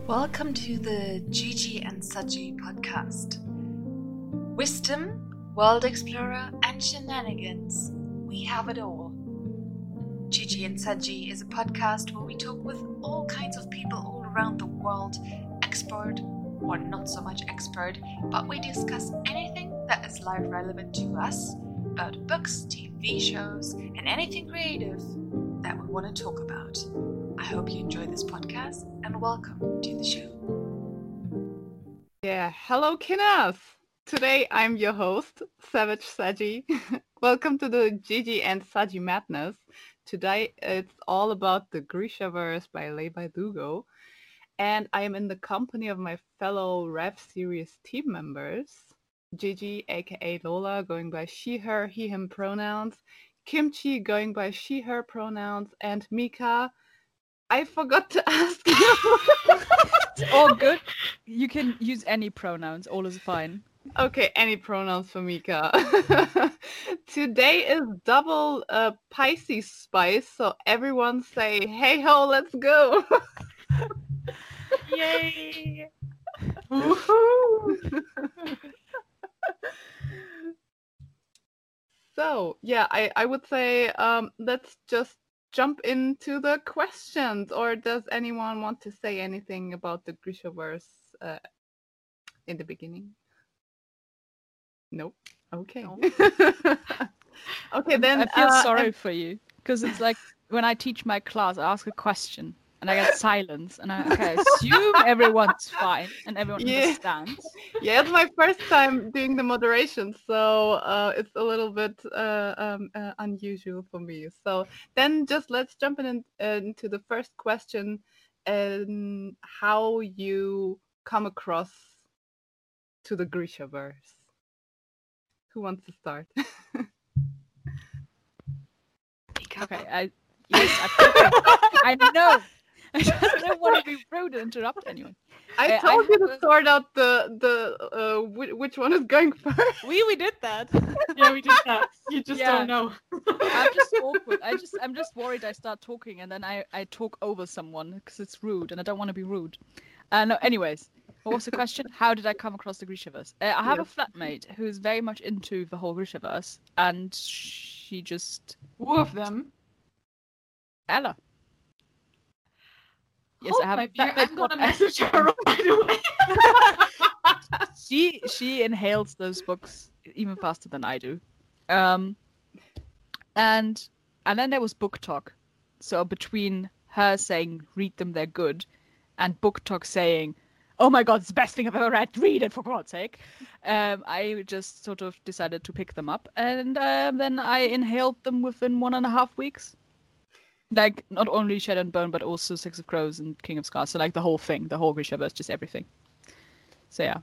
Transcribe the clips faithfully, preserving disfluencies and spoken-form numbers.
Welcome to the Gigi and Saji podcast. Wisdom, world explorer, and shenanigans. We have it all. Gigi and Saji is a podcast where we talk with all kinds of people all around the world, expert or not so much expert, but we discuss anything that is life relevant to us, about books, T V shows, and anything creative that we want to talk about. I hope you enjoy this podcast and welcome to the show. Yeah, hello Kinas! Today I'm your host, Savage Saji. Welcome to the Gigi and Saji Madness. Today it's all about the Grishaverse by Leigh Bardugo. And I am in the company of my fellow Rev Series team members. Gigi, aka Lola, going by she, her, he, him pronouns. Kimchi, going by she, her pronouns. And Mika, I forgot to ask you. It's all good. You can use any pronouns. All is fine. Okay, any pronouns for Mika. Today is double uh, Pisces spice, so everyone say, hey ho, let's go. Yay! So, yeah, I, I would say um, let's just jump into the questions. Or does anyone want to say anything about the Grishaverse uh, in the beginning? Nope. Okay. No. Okay, then I feel uh, sorry and- for you because it's like when I teach my class, I ask a question and I get silence, and I okay, assume everyone's fine and everyone Yeah. understands. Yeah, it's my first time doing the moderation, so uh, it's a little bit uh, um, uh, unusual for me. So then just let's jump in, into the first question, and how you come across to the Grishaverse. Who wants to start? Okay, I yes, I, I know. I just don't want to be rude and interrupt anyone. I Uh, I told you to have a- sort out the the uh, whi- which one is going first. We we did that. Yeah, we did that. You just Yeah. don't know. I'm just awkward. I just I'm just worried I start talking and then I, I talk over someone because it's rude and I don't want to be rude. Uh, no, anyways, what was the question? How did I come across the Grishaverse? Uh, I have Yes. a flatmate who's very much into the whole Grishaverse, and she just Two of them. Ella. Yes, Hold I have my a beer. flatmate I'm called gonna Ella. message her right away. She she inhales those books even faster than I do. Um, and and then there was book talk. So between her saying read them, they're good, and book talk saying, oh my god, it's the best thing I've ever read, read it for God's sake. Um, I just sort of decided to pick them up, and um, then I inhaled them within one and a half weeks. Like not only Shadow and Bone, but also Six of Crows and King of Scars. So like the whole thing, the whole Grishaverse, just everything. So yeah.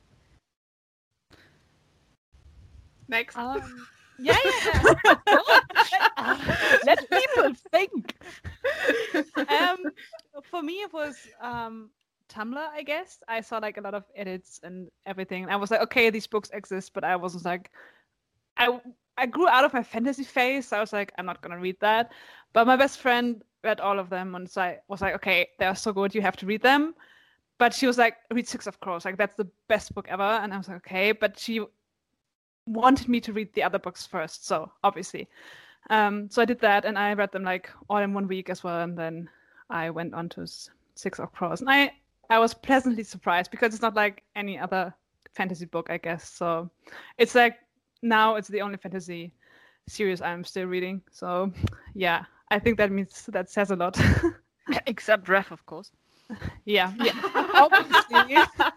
Next. Um, yeah, yeah. yeah. Let people think. um, for me, it was um, Tumblr, I guess. I saw like a lot of edits and everything. I was like, okay, these books exist, but I wasn't like, I I grew out of my fantasy phase. So I was like, I'm not gonna read that. But my best friend read all of them, and so I was like, okay, they're so good, you have to read them. But she was like, read Six of Crows, like that's the best book ever. And I was like, okay, but she wanted me to read the other books first, so obviously. Um, so I did that, and I read them like all in one week as well, and then I went on to S- Six of Crows. And I, I was pleasantly surprised because it's not like any other fantasy book, I guess. So it's like now it's the only fantasy series I'm still reading. So yeah, I think that means that says a lot. Except Ref, of course. yeah, yeah, obviously.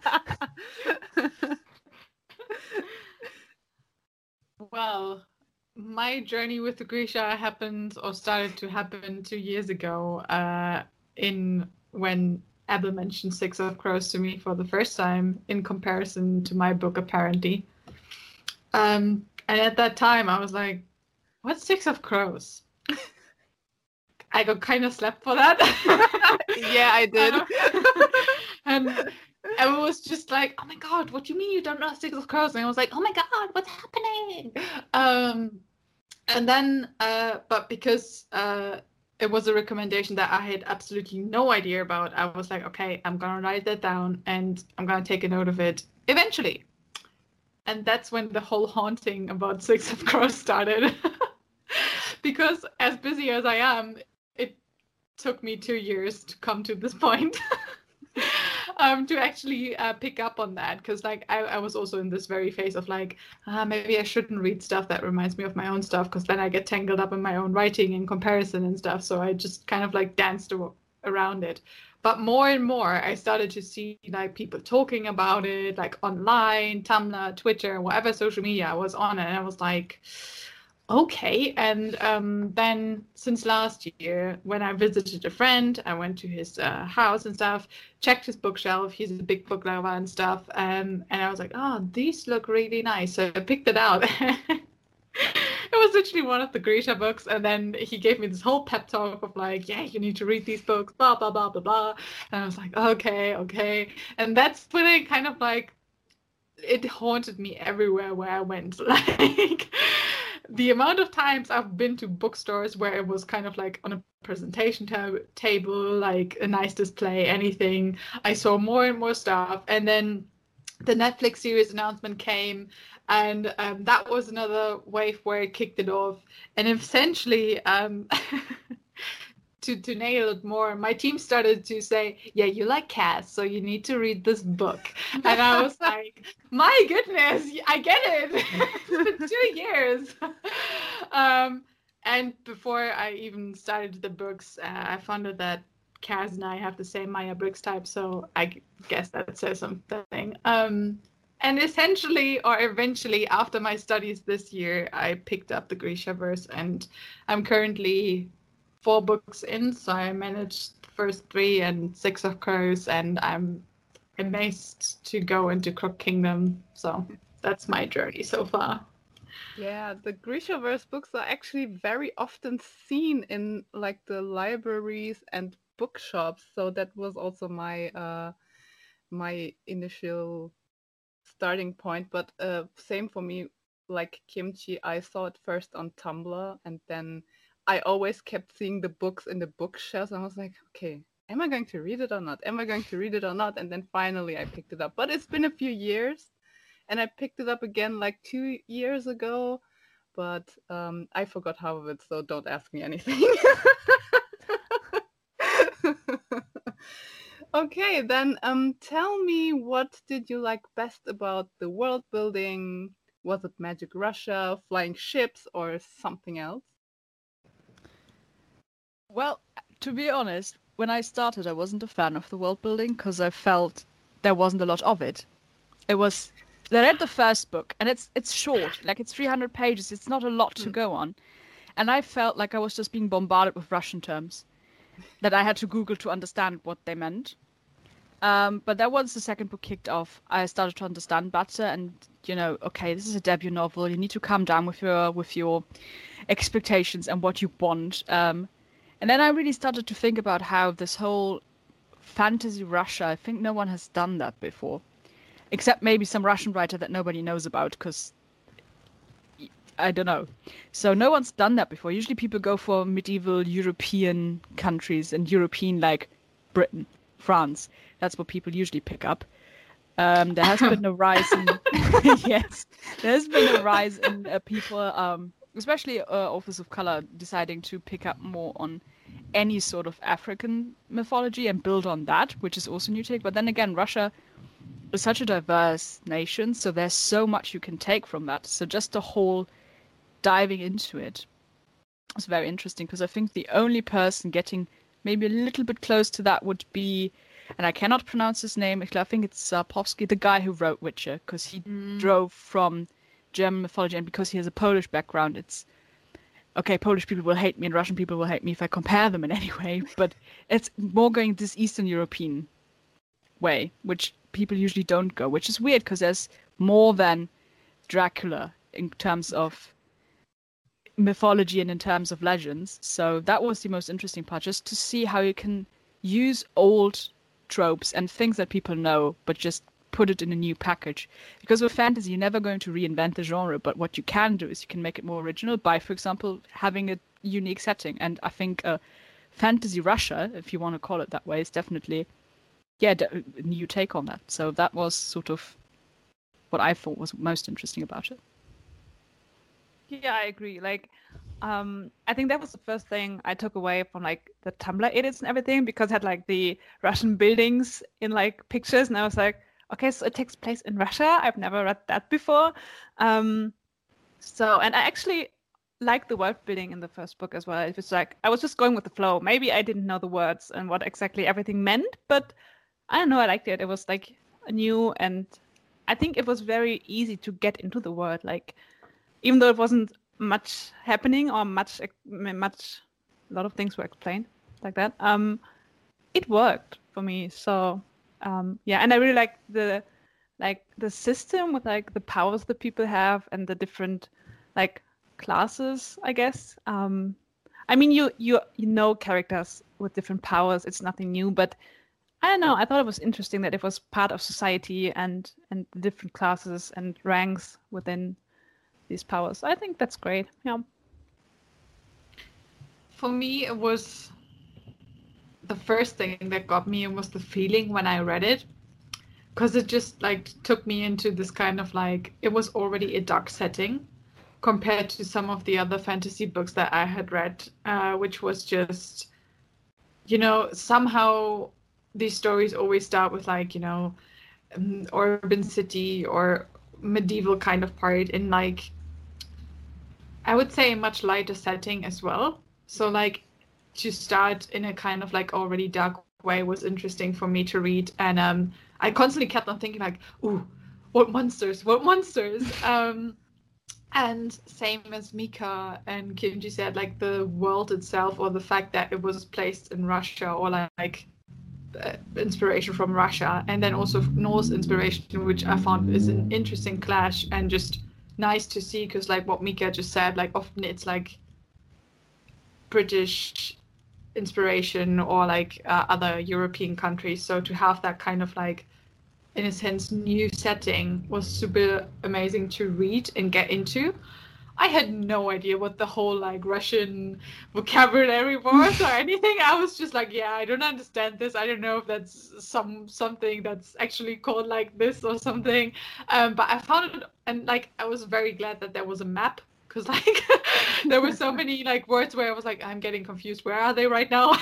Well, my journey with the Grisha happened or started to happen two years ago. Uh, in when Abel mentioned Six of Crows to me for the first time in comparison to my book, apparently. Um, and at that time, I was like, "What's Six of Crows?" I got kind of slapped for that. Yeah, I did. and Emma was just like, "Oh my god, what do you mean you don't know Six of Crows?" And I was like, "Oh my god, what's happening?" Um, and then, uh, but because uh, it was a recommendation that I had absolutely no idea about. I was like, okay, I'm gonna write that down and I'm gonna take a note of it eventually. And that's when the whole haunting about Six of Crows started. Because as busy as I am, it took me two years to come to this point. um, to actually uh, pick up on that. Because like I, I was also in this very phase of like, uh, maybe I shouldn't read stuff that reminds me of my own stuff, because then I get tangled up in my own writing and comparison and stuff. So I just kind of like danced around it. But more and more, I started to see like people talking about it, like online, Tumblr, Twitter, whatever social media I was on, and I was like, okay. And um, then since last year, when I visited a friend, I went to his uh, house and stuff, checked his bookshelf. He's a big book lover and stuff, um, and I was like, oh, these look really nice. So I picked it out. It was literally one of the Grisha books, and then he gave me this whole pep talk of like, yeah, you need to read these books, blah, blah, blah, blah, blah. And I was like, okay, okay. And that's when I kind of like, it haunted me everywhere where I went. Like, the amount of times I've been to bookstores where it was kind of like on a presentation ta- table, like a nice display, anything. I saw more and more stuff. And then the Netflix series announcement came, and um, that was another wave where it kicked it off. And essentially, um, to, to nail it more, my team started to say, yeah, you like cats, so you need to read this book. And I was like, my goodness, I get it. It's been two years. um, and before I even started the books, uh, I found out that Kaz and I have the same Myers-Briggs type, so I guess that says something. Um, and essentially, or eventually, after my studies this year, I picked up the Grishaverse, and I'm currently four books in, so I managed the first three and Six of Crows, and I'm amazed to go into Crook Kingdom. So that's my journey so far. Yeah, the Grishaverse books are actually very often seen in like the libraries and bookshops. So that was also my uh, my initial starting point. But uh, same for me, like Kimchi, I saw it first on Tumblr, and then I always kept seeing the books in the bookshelves, and I was like, okay, am I going to read it or not? Am I going to read it or not? And then finally I picked it up. But it's been a few years, and I picked it up again like two years ago, but um, I forgot half of it, so don't ask me anything. Okay, then um, tell me, what did you like best about the world building? Was it Magic Russia, flying ships, or something else? Well, to be honest, when I started, I wasn't a fan of the world building because I felt there wasn't a lot of it. It was, I read the first book, and it's it's short, like it's three hundred pages. It's not a lot to go on, and I felt like I was just being bombarded with Russian terms that I had to Google to understand what they meant. Um, but then once the second book kicked off, I started to understand better, and you know, okay, this is a debut novel. You need to calm down with your with your expectations and what you want. Um, And then I really started to think about how this whole fantasy Russia, I think no one has done that before. Except maybe some Russian writer that nobody knows about, because I don't know. So no one's done that before. Usually people go for medieval European countries and European, like Britain, France. That's what people usually pick up. Um, there has been a rise in... yes, there has been a rise in uh, people... Um, especially uh, authors of color, deciding to pick up more on any sort of African mythology and build on that, which is also new take. But then again, Russia is such a diverse nation, so there's so much you can take from that. So just the whole diving into it is very interesting, because I think the only person getting maybe a little bit close to that would be, and I cannot pronounce his name, I think it's Sapkowski, the guy who wrote Witcher, because he mm. drove from German mythology, and because he has a Polish background, it's okay, Polish people will hate me and Russian people will hate me if I compare them in any way, but it's more going this Eastern European way, which people usually don't go, which is weird because there's more than Dracula in terms of mythology and in terms of legends. So that was the most interesting part, just to see how you can use old tropes and things that people know, but just put it in a new package. Because with fantasy, you're never going to reinvent the genre, but what you can do is you can make it more original by, for example, having a unique setting. And I think uh, fantasy Russia, if you want to call it that way, is definitely yeah a new take on that. So that was sort of what I thought was most interesting about it. Yeah, I agree. Like, um, I think that was the first thing I took away from like the Tumblr edits and everything, because it had like the Russian buildings in like pictures, and I was like, okay, so it takes place in Russia. I've never read that before. Um, so, and I actually liked the world building in the first book as well. It was like I was just going with the flow. Maybe I didn't know the words and what exactly everything meant, but I don't know. I liked it. It was like new, and I think it was very easy to get into the world. Like, even though it wasn't much happening or much, much, a lot of things were explained like that. Um, it worked for me. So, um, yeah, and I really like the, like the system with like the powers that people have and the different, like classes, I guess. Um, I mean, you you you know characters with different powers. It's nothing new, but I don't know. I thought it was interesting that it was part of society and and the different classes and ranks within these powers. I think that's great. Yeah. For me, it was the first thing that got me was the feeling when I read it, because it just like took me into this kind of like, it was already a dark setting compared to some of the other fantasy books that I had read, uh, which was just, you know, somehow these stories always start with like, you know, um, urban city or medieval kind of part in like, I would say a much lighter setting as well. So like to start in a kind of like already dark way was interesting for me to read. And um, I constantly kept on thinking like, ooh, what monsters, what monsters? um, and same as Mika and Kimji said, like the world itself or the fact that it was placed in Russia or like uh, inspiration from Russia. And then also Norse inspiration, which I found is an interesting clash and just nice to see, because like what Mika just said, like often it's like British inspiration or like uh, other European countries. So to have that kind of like, in a sense, new setting was super amazing to read and get into. I had no idea what the whole like Russian vocabulary was or anything. I was just like, yeah, I don't understand this. I don't know if that's some something that's actually called like this or something. Um, but I found it, and like I was very glad that there was a map, because like there were so many like words where I was like, I'm getting confused. Where are they right now?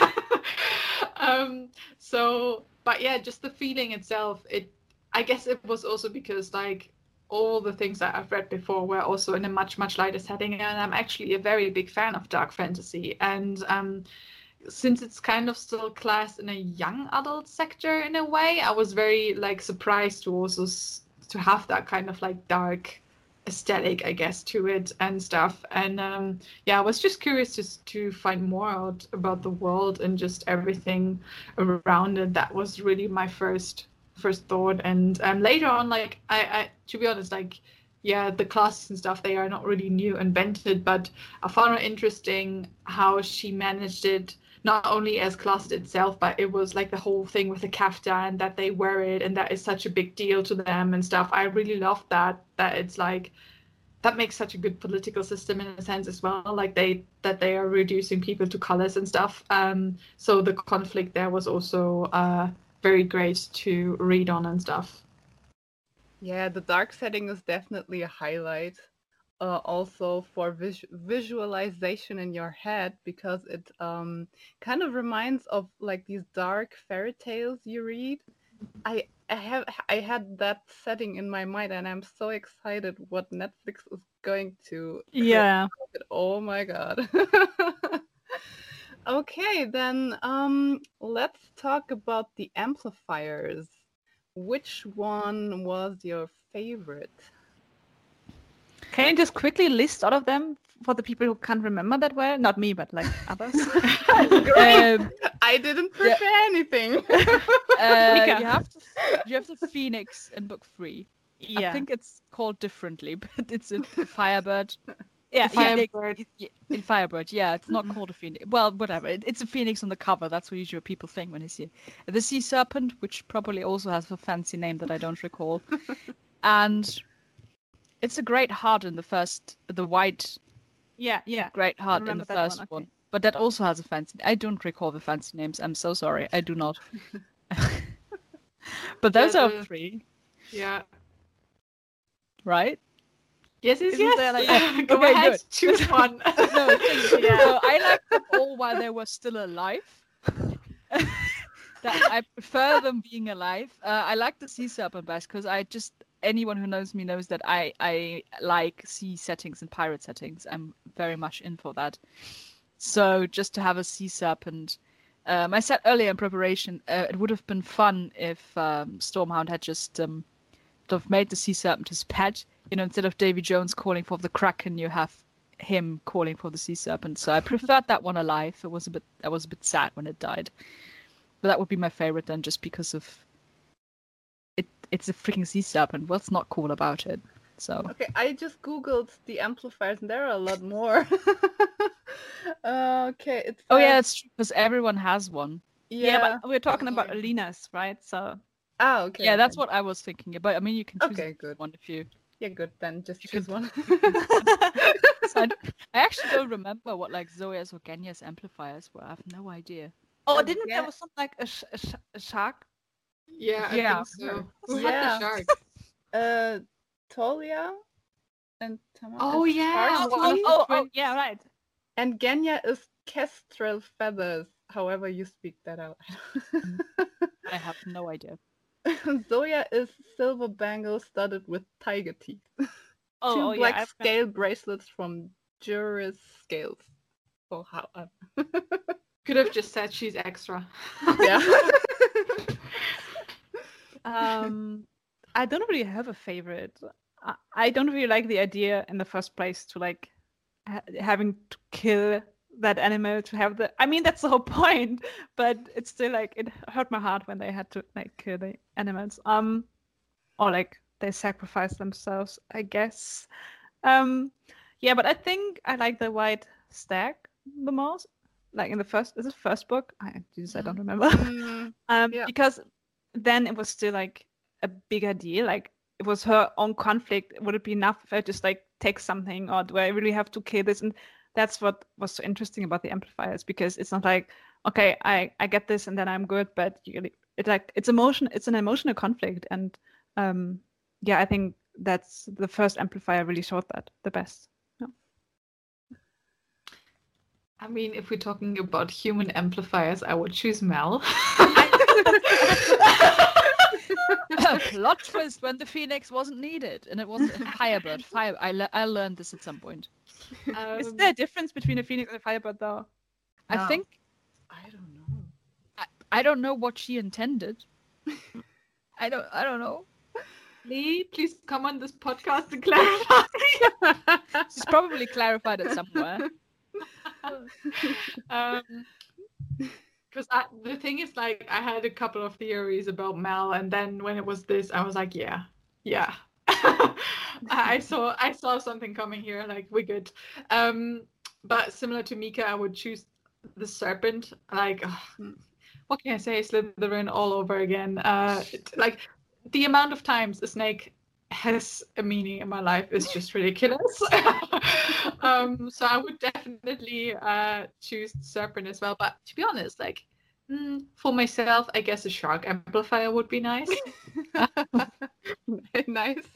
um, so, but yeah, just the feeling itself. It, I guess it was also because like all the things that I've read before were also in a much, much lighter setting. And I'm actually a very big fan of dark fantasy. And um, since it's kind of still classed in a young adult sector in a way, I was very like surprised to also s- to have that kind of like dark aesthetic, I guess, to it and stuff. And um, yeah, I was just curious just to find more out about the world and just everything around it. That was really my first first thought. And um, later on, like I, I to be honest, like yeah, the classes and stuff, they are not really new invented, but I found it interesting how she managed it, not only as classes itself, but it was like the whole thing with the kaftan and that they wear it and that is such a big deal to them and stuff. I really love that, that it's like, that makes such a good political system in a sense as well, like they that they are reducing people to colors and stuff. Um, so the conflict there was also uh, very great to read on and stuff. Yeah, the dark setting is definitely a highlight. Uh, also for vis- visualization in your head, because it um, kind of reminds of like these dark fairy tales you read. I I have I had that setting in my mind, and I'm so excited what Netflix is going to create. Yeah. Oh my god. Okay, then um, let's talk about the amplifiers. Which one was your favorite? Can you just quickly list all of them for the people who can't remember that well? Not me, but like others. Um, I didn't prepare anything. uh, Mika. you have to, you have the Phoenix in book three. Yeah. I think it's called differently, but it's a Firebird. yeah, The yeah. Phoenix- it- yeah, in Firebird, yeah, it's not called a Phoenix. Well, whatever. It, it's a Phoenix on the cover. That's what usually people think when they see it. The Sea Serpent, which probably also has a fancy name that I don't recall. And it's a great heart in the first, the white Yeah, yeah. great heart in remember the that one, first okay. one. but that also has a fancy. I don't recall the fancy names. I'm so sorry. I do not. But those Yeah, are the- three, Yeah. right? Yes, yes, Isn't yes. there, like- Yeah, Go Okay, ahead, good. choose one. No, Yeah. so I liked them all while they were still alive. That I prefer them being alive. Uh, I like the sea serpent best because I just anyone who knows me knows that I I like sea settings and pirate settings. I'm very much in for that. So just to have a sea serpent. Um, I said earlier in preparation, uh, it would have been fun if um, Stormhound had just um, sort of made the sea serpent his pet. You know, instead of Davy Jones calling for the Kraken, you have him calling for the sea serpent. So I preferred that one alive. It was a bit, I was a bit sad when it died, but that would be my favorite then, just because of it. It's a freaking sea serpent. What's not cool about it? So Okay, I just googled the amplifiers and there are a lot more. Uh, okay, it's oh yeah, it's true because everyone has one. yeah. Yeah, but we're talking about Sorry. Alina's, right? So Ah, okay. Yeah, that's okay. what I was thinking. But I mean, you can choose Okay, good. one if you. Yeah, good. Then just You choose could- one. So I, I actually don't remember what like Zoya's or Ganya's amplifiers were. I have no idea. oh, Uh, didn't yeah. there was something like a, sh- a, sh- a shark? Yeah, I Yeah. think so. Who Yeah. had the shark? uh, Tolia and Tamar. Oh, is yeah. Shark Oh, Sea, oh, oh, yeah, right. and Genya is kestrel feathers. However you speak that out. I have no idea. Zoya is silver bangle studded with tiger teeth. Oh, Two oh black yeah. I've got- scale bracelets from Juris Scales. Oh, how? Uh, Could have just said she's extra. yeah. Um, I don't really have a favorite. I, I don't really like the idea in the first place to like ha- having to kill that animal to have the. I mean, that's the whole point, but it's still like it hurt my heart when they had to like kill the animals. Um, or like they sacrifice themselves, I guess. Um, yeah, but I think I like the white stag the most. Like in the first, is it first book? I Jesus, I don't remember. Mm, Um, Yeah. because then it was still like a bigger deal. Like it was her own conflict. Would it be enough if I just like take something, or do I really have to kill this? And that's what was so interesting about the amplifiers, because it's not like, okay, I I get this and then I'm good, but you really, it's like it's emotion. It's an emotional conflict, and um, yeah, I think that's the first amplifier really showed that the best. I mean, if we're talking about human amplifiers, I would choose Mel. Plot twist when the phoenix wasn't needed and it wasn't a firebird. Fire. I le- I learned this at some point. Is Um, there a difference between a phoenix and a firebird, though? I No. think I don't know. I, I don't know what she intended. I don't I don't know. Lee, please come on this podcast and clarify. She's probably clarified it somewhere. um, because the thing is, like, I had a couple of theories about Mel, and then when it was this, I was like, yeah, yeah. I I saw I saw something coming here. Like, we're good. Um, but similar to Mika, I would choose the serpent. Like, ugh, what can I say? Slytherin all over again. Uh, it- like the amount of times a snake has a meaning in my life is just ridiculous. um, so I would definitely uh, choose the serpent as well. But to be honest, like mm, for myself, I guess a shark amplifier would be nice. Nice.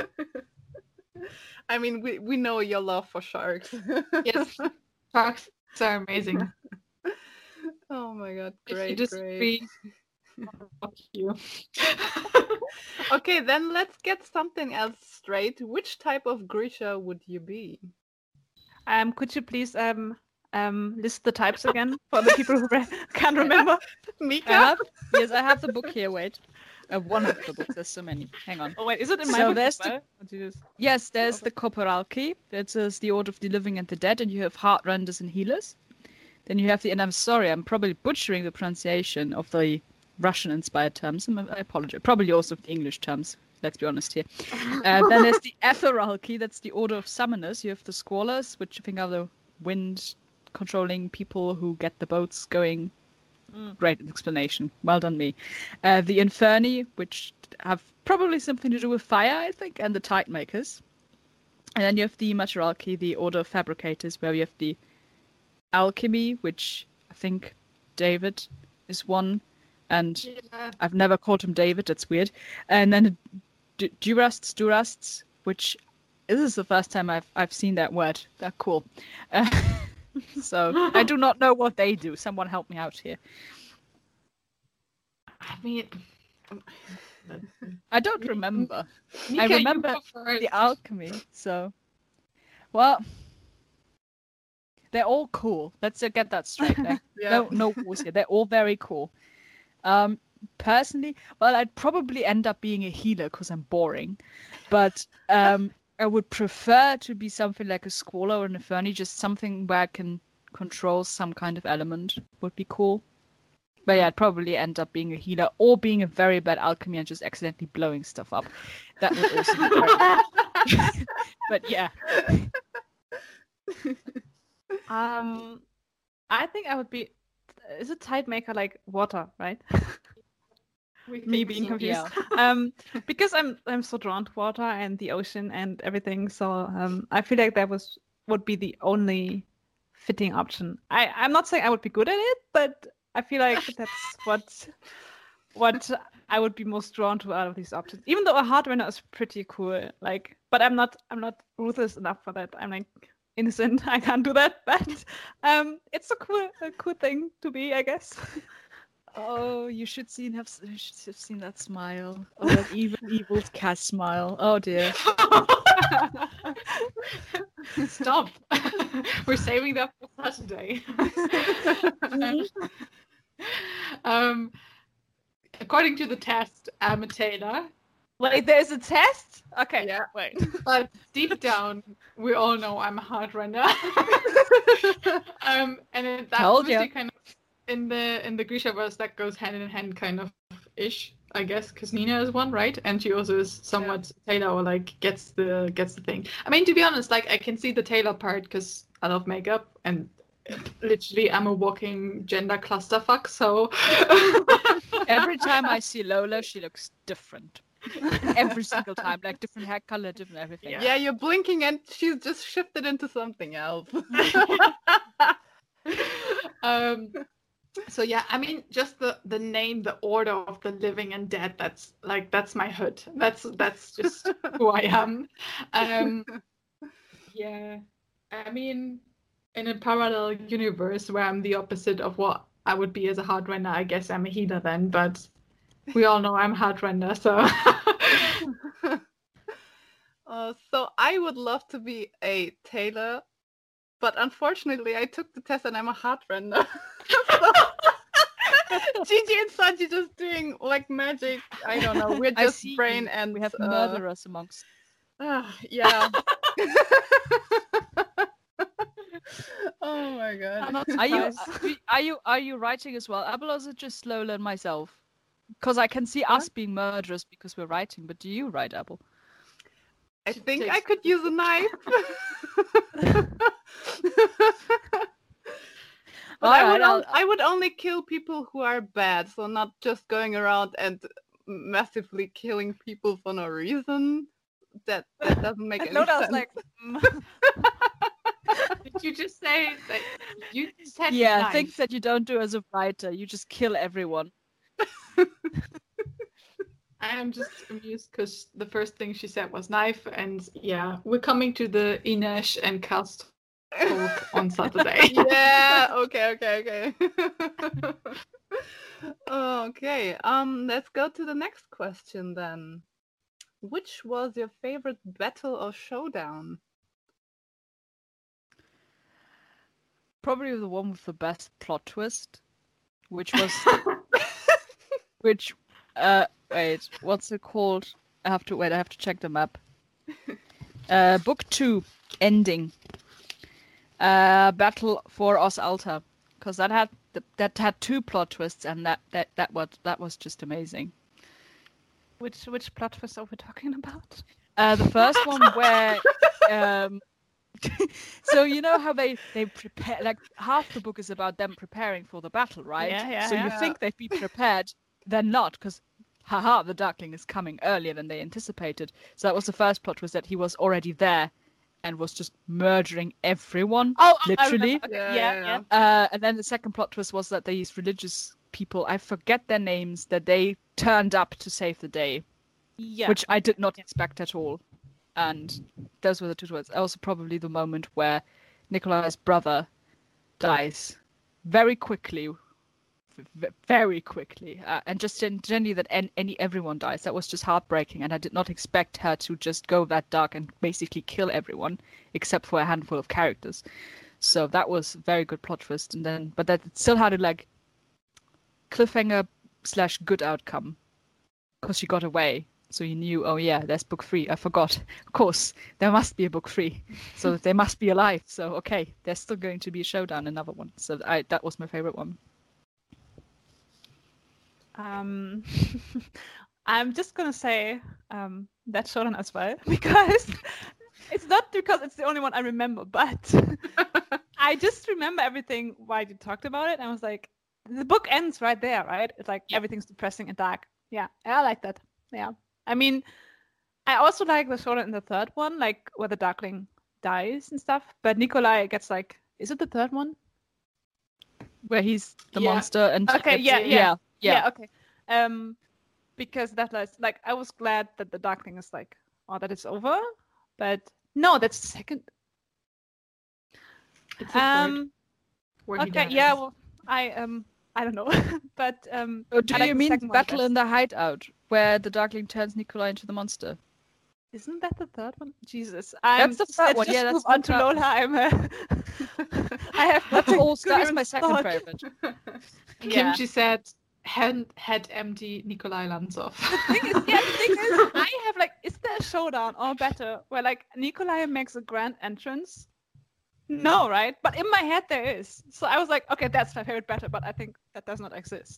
I mean, we, we know your love for sharks. Yes, sharks are amazing. Oh my god, If you great, great. disagree, fuck you. Okay, then let's get something else straight. Which type of Grisha would you be? Um, could you please um um list the types again for the people who re- can't remember? Mika? I have, yes, I have the book here. Wait, uh, one of the books. There's so many. Hang on. Oh wait, is it in my So book there's as the- well? Or do you just- Yes, there's the Corporalki. That is the Order of the Living and the Dead, and you have Heartrenders and Healers. Then you have the, and I'm sorry, I'm probably butchering the pronunciation of the Russian-inspired terms. I'm- I apologize. Probably also the English terms. Let's be honest here. Uh, then there's the Etheralki. That's the Order of Summoners. You have the Squallers, which I think are the wind-controlling people who get the boats going. Mm. Great explanation. Well done, me. Uh, the Inferni, which have probably something to do with fire, I think, and the Tide Makers. And then you have the Materalki, the Order of Fabricators, where you have the alchemy, which I think David is one, and Yeah. I've never called him David. That's weird. And then D- Durasts, Durasts, which this is the first time I've I've seen that word. They're cool. Uh, so I do not know what they do. Someone help me out here. I mean, I don't remember. Nika, I you remember go first. the alchemy. So, well, they're all cool. Let's uh, get that straight. Like, Yeah. No, no wars here. They're all very cool. Um, personally, well, I'd probably end up being a healer because I'm boring, but um, I would prefer to be something like a Squaller or an Inferni, just something where I can control some kind of element would be cool. But yeah, I'd probably end up being a healer or being a very bad alchemy and just accidentally blowing stuff up. That would also be very... But yeah. Um, I think I would be. Is a tide maker like water, right? We Me think being so. confused. um, because I'm I'm so drawn to water and the ocean and everything. So um, I feel like that was would be the only fitting option. I I'm not saying I would be good at it, but I feel like that's what what I would be most drawn to out of these options. Even though a hard runner is pretty cool, like, but I'm not I'm not ruthless enough for that. I'm like innocent. I can't do that, but um, it's a cool a cool thing to be, I guess. Oh, you should seen have you should have seen that smile. Oh, that evil, evil cat smile. Oh dear. Stop. We're saving that for Saturday. um, according to the test, I'm a tailor. Wait, there's a test? Okay. Yeah. Wait. But deep down, we all know I'm a hard runner. um, and it, that's Told ya. obviously kind of in the in the Grishaverse that goes hand in hand, kind of ish, I guess, because Nina is one, right? And she also is somewhat tailor, or like gets the gets the thing. I mean, to be honest, like I can see the tailor part because I love makeup and literally I'm a walking gender clusterfuck. So Every time I see Lola, she looks different. Every single time, like different hair color, different everything. Yeah. Yeah, you're blinking and she's just shifted into something else. um so yeah, I mean, just the the name, the order of the living and dead, that's like that's my hood. That's that's just who I am. Um yeah, I mean, in a parallel universe where I'm the opposite of what I would be as a hard runner, I guess I'm a healer then, but we all know I'm hard runner, so Uh, so I would love to be a tailor, but unfortunately I took the test and I'm a hard runner. So Gigi and Saji just doing like magic. I don't know. We're I just see brain you. and We have uh, murderers amongst. ah, yeah. Oh my god. I'm not Are you surprised. are you are you writing as well, Abel, or is it just Lola and myself? Because I can see us being murderers because we're writing, but do you write, Abel? I She think I takes- could use a knife. But I would Alright, on- I'll- I would only kill people who are bad, so not just going around and massively killing people for no reason. That that doesn't make any Lola was sense. like, mm. did you just say that you said Yeah, knife? things that you don't do as a writer. You just kill everyone. I am just amused because the first thing she said was knife, and yeah, we're coming to the Inesh and Cast talk on Saturday. Yeah. Okay. Okay. Okay. Okay. Um. Let's go to the next question then. Which was your favorite battle or showdown? Probably the one with the best plot twist, which was which uh wait, what's it called? I have to wait, I have to check the map. Uh book two, ending. Uh Battle for Os Alta. Because that had the, that had two plot twists, and that that that was that was just amazing. which which plot twist are we talking about? Uh the first one where um so you know how they they prepare, like half the book is about them preparing for the battle, right? Yeah, yeah, so you yeah. think they'd be prepared, then not, because haha, the Darkling is coming earlier than they anticipated. So that was the first plot, was that he was already there and was just murdering everyone. Oh, I literally. remember. Okay, Yeah, yeah, yeah, yeah. Uh, and then the second plot twist was that these religious people, I forget their names, that they turned up to save the day, Yeah. which I did not expect at all. And those were the two twists. Also, probably the moment where Nikolai's brother dies very quickly, v- very quickly, uh, and just gen- generally that en- any everyone dies. That was just heartbreaking, and I did not expect her to just go that dark and basically kill everyone except for a handful of characters. So that was a very good plot twist. And then, but that it still had a like cliffhanger slash good outcome because she got away. So you knew, oh yeah, there's book three. I forgot. Of course, there must be a book three. So they must be alive. So okay, there's still going to be a showdown, another one. So I that was my favorite one. Um, I'm just gonna say um, that showdown as well because it's not because it's the only one I remember, but I just remember everything while you talked about it. And I was like, the book ends right there, right? It's like Yeah. everything's depressing and dark. Yeah, I like that. Yeah, I mean, I also like the showdown in the third one, like where the Darkling dies and stuff. But Nikolai gets like, is it the third one? Where he's the Yeah. monster and Okay, it's- yeah, yeah. yeah, yeah. Yeah, okay. Um, because that was like I was glad that the Darkling is like, oh, that it's over, but no, that's the second. It's the third, Um, where he okay, dies. yeah, well, I um, I don't know, but um, Or do I like you the mean second one Battle best. in the Hideout, where the Darkling turns Nikolai into the monster? Isn't that the third one? Jesus, I'm, That's the third let's one, just yeah, that's move the on to third Lola. one. I'm a, I have That's nothing also that is coherent my second thought. favorite. Yeah. Kimchi said, head, head empty Nikolai Lanzov. thing is, yeah, the thing is, I have like, is there a showdown or better where like Nikolai makes a grand entrance? No, right? But in my head there is. So I was like, okay, that's my favorite battle, but I think that does not exist.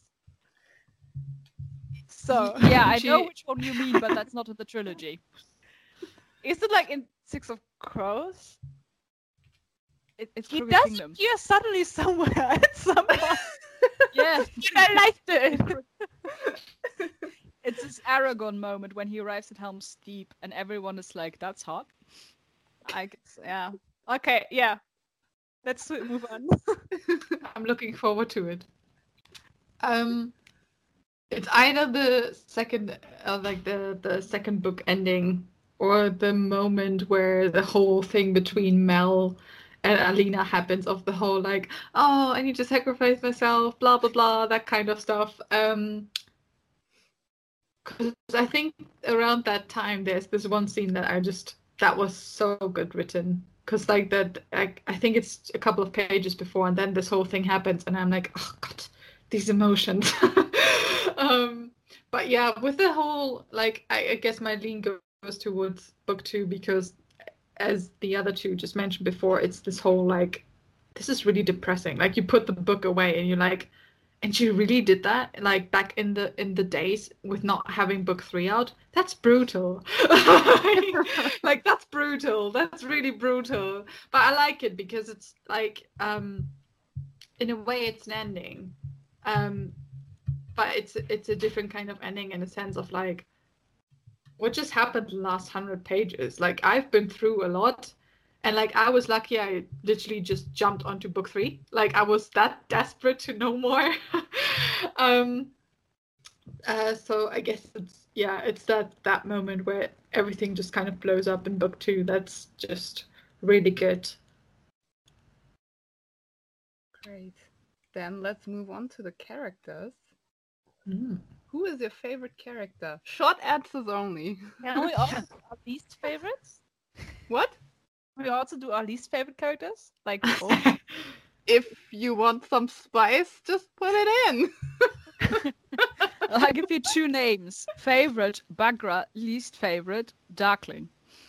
So Yeah, I She- know which one you mean, but that's not in the trilogy. is it like in Six of Crows? It, it's He Crooked does Kingdom. appear suddenly somewhere at some point. Yeah, And I liked it. it's this Aragon moment when he arrives at Helm's Deep, and everyone is like, "That's hot." I guess, yeah. Okay, yeah. Let's move on. I'm looking forward to it. Um, it's either the second, uh, like the the second book ending, or the moment where the whole thing between Mel and Alina happens, of the whole like, oh, I need to sacrifice myself, blah blah blah, that kind of stuff. Um, because I think around that time there's this one scene that I just that was so good written. Because like that, I, I think it's a couple of pages before, and then this whole thing happens, and I'm like, oh god, these emotions. um, but yeah, with the whole like, I, I guess my lean goes towards book two because, as the other two just mentioned before, it's this whole like, this is really depressing. Like you put the book away, and you're like, and she really did that, like back in the in the days with not having book three out. That's brutal. Like that's brutal. That's really brutal. But I like it because it's like, um, in a way, it's an ending, um, but it's it's a different kind of ending in a sense of like, what just happened the last hundred pages. Like I've been through a lot. And like I was lucky, I literally just jumped onto book three. Like I was that desperate to know more. um, uh, so I guess it's yeah, it's that that moment where everything just kind of blows up in book two. That's just really good. Great. Then let's move on to the characters. Mm. Who is your favorite character? Short answers only. Can we also do our least favorites? What? We also do our least favorite characters? Like both? If you want some spice, just put it in. I'll give you two names: favorite Bagra, least favorite Darkling.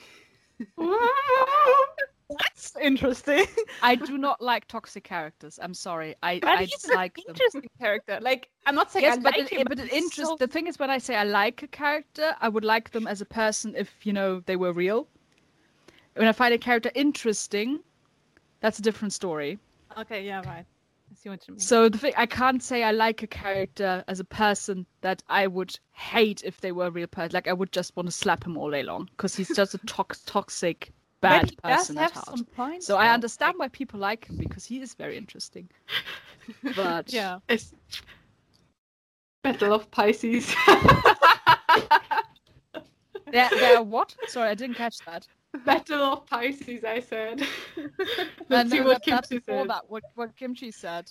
That's interesting. I do not like toxic characters. I'm sorry. I But I he's dislike an them. interesting character. Like, I'm not saying Yes, I but like it, him, but it he's interest. so- The thing is, when I say I like a character, I would like them as a person if you know they were real. When I find a character interesting, that's a different story. Okay, yeah, right. I see what you mean. So the thing, I can't say I like a character as a person that I would hate if they were a real person. Like I would just want to slap him all day long because he's just a tox- toxic bad But he does person have at heart. some points. So I though. understand why people like him because he is very interesting. But Yeah. It's Battle of Pisces. they're, they're what? Sorry, I didn't catch that. Battle of Pisces, I said. Let's And see then what that- that Kimchi before said. that, what, what Kimchi said.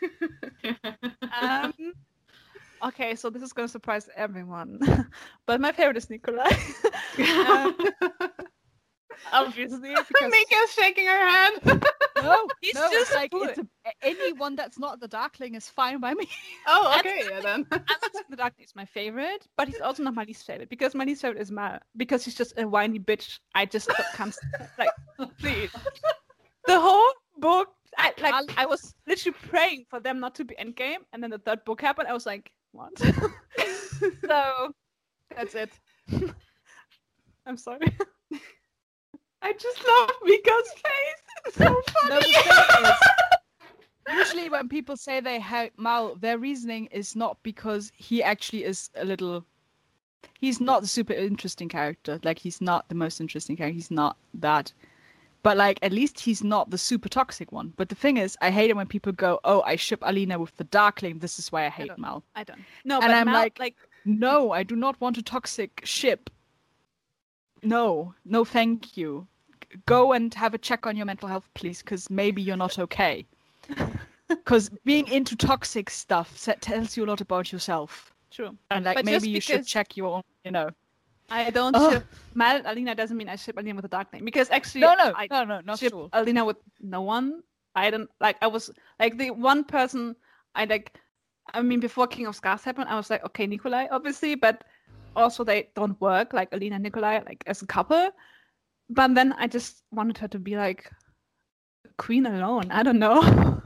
Um, okay, so this is going to surprise everyone. But my favorite is Nikolai. um, obviously, because Mika's shaking her head. No, He's no, just it's like cool. it's a, anyone that's not the Darkling is fine by me. Oh, okay, yeah then. I'm not saying the Dark Knight is my favorite, but he's also not my least favorite because my least favorite is Mal because he's just a whiny bitch. I just can't like please. The whole book, I like I'll- I was literally praying for them not to be Endgame, and then the third book happened. I was like, what? So that's it. I'm sorry. I just love Mika's face. It's so funny. No, the thing is, usually when people say they hate Mal, their reasoning is not because he actually is a little. He's not a super interesting character. Like he's not the most interesting character. He's not that. But like at least he's not the super toxic one. But the thing is, I hate it when people go, "Oh, I ship Alina with the Darkling. This is why I hate don't- Mal." I don't. No, And but I'm Mal, like- like No, I do not want a toxic ship. No, no, thank you. G- Go and have a check on your mental health, please, because maybe you're not okay. Because being into toxic stuff sa- tells you a lot about yourself. true. And like But just maybe you should because- check your own, you know. I don't Ugh. ship Mal and Alina doesn't mean I ship Alina with the Dark Knight because actually No, no, I no, no, not ship at all. Alina with no one. I don't like. I was like the one person I like. I mean, before King of Scars happened, I was like, okay, Nikolai, obviously, but also they don't work like Alina and Nikolai like as a couple. But then I just wanted her to be like queen alone. I don't know.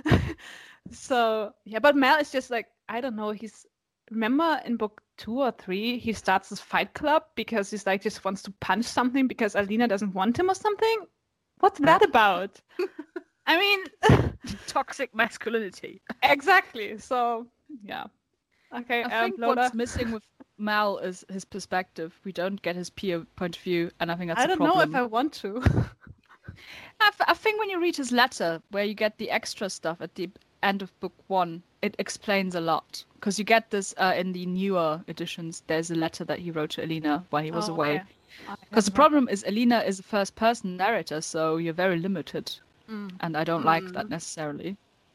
So yeah, but Mal is just like I don't know. He's remember in book two or three he starts this fight club because he's like just wants to punch something because Alina doesn't want him or something. What's that about? I mean, Toxic masculinity. exactly. So yeah. Okay. I um, think Lola, what's missing with Mal is his perspective. We don't get his peer point of view, and I think that's I a don't know problem. if I want to. I, f- I think when you read his letter, where you get the extra stuff at the end of book one, it explains a lot. Because you get this uh, in the newer editions. There's a letter that he wrote to Alina while he was Oh, away. okay. I Because the haven't read- problem is Alina is a first-person narrator, so you're very limited, Mm. and I don't like Mm. that necessarily.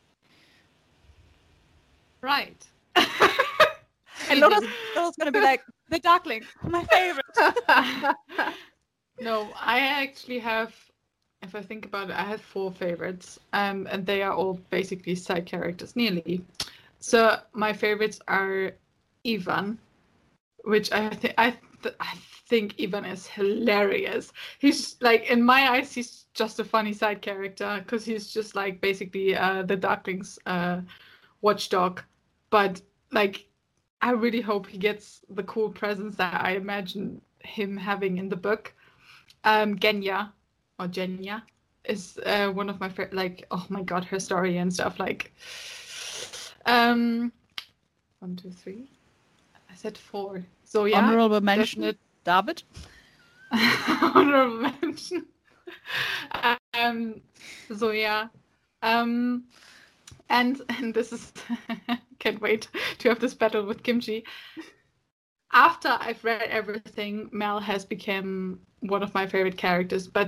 Right. And Lola's, Lola's gonna be like the Darkling, my favorite. No, I actually have, if I think about it, I have four favorites, um, and they are all basically side characters, nearly. So my favorites are Ivan, which I think I th- I think Ivan is hilarious. He's like in my eyes, he's just a funny side character because he's just like basically uh, the Darkling's uh, watchdog, but like I really hope he gets the cool presence that I imagine him having in the book. Um, Genya or Genya is uh, one of my favorite. Like, oh my god, her story and stuff. Like, um, one, two, three. I said four. So yeah, Honorable mention, definite David. honorable mention. Um, so yeah, um, and and this is can't wait to have this battle with Kimchi. After I've read everything, Mal has become one of my favorite characters, but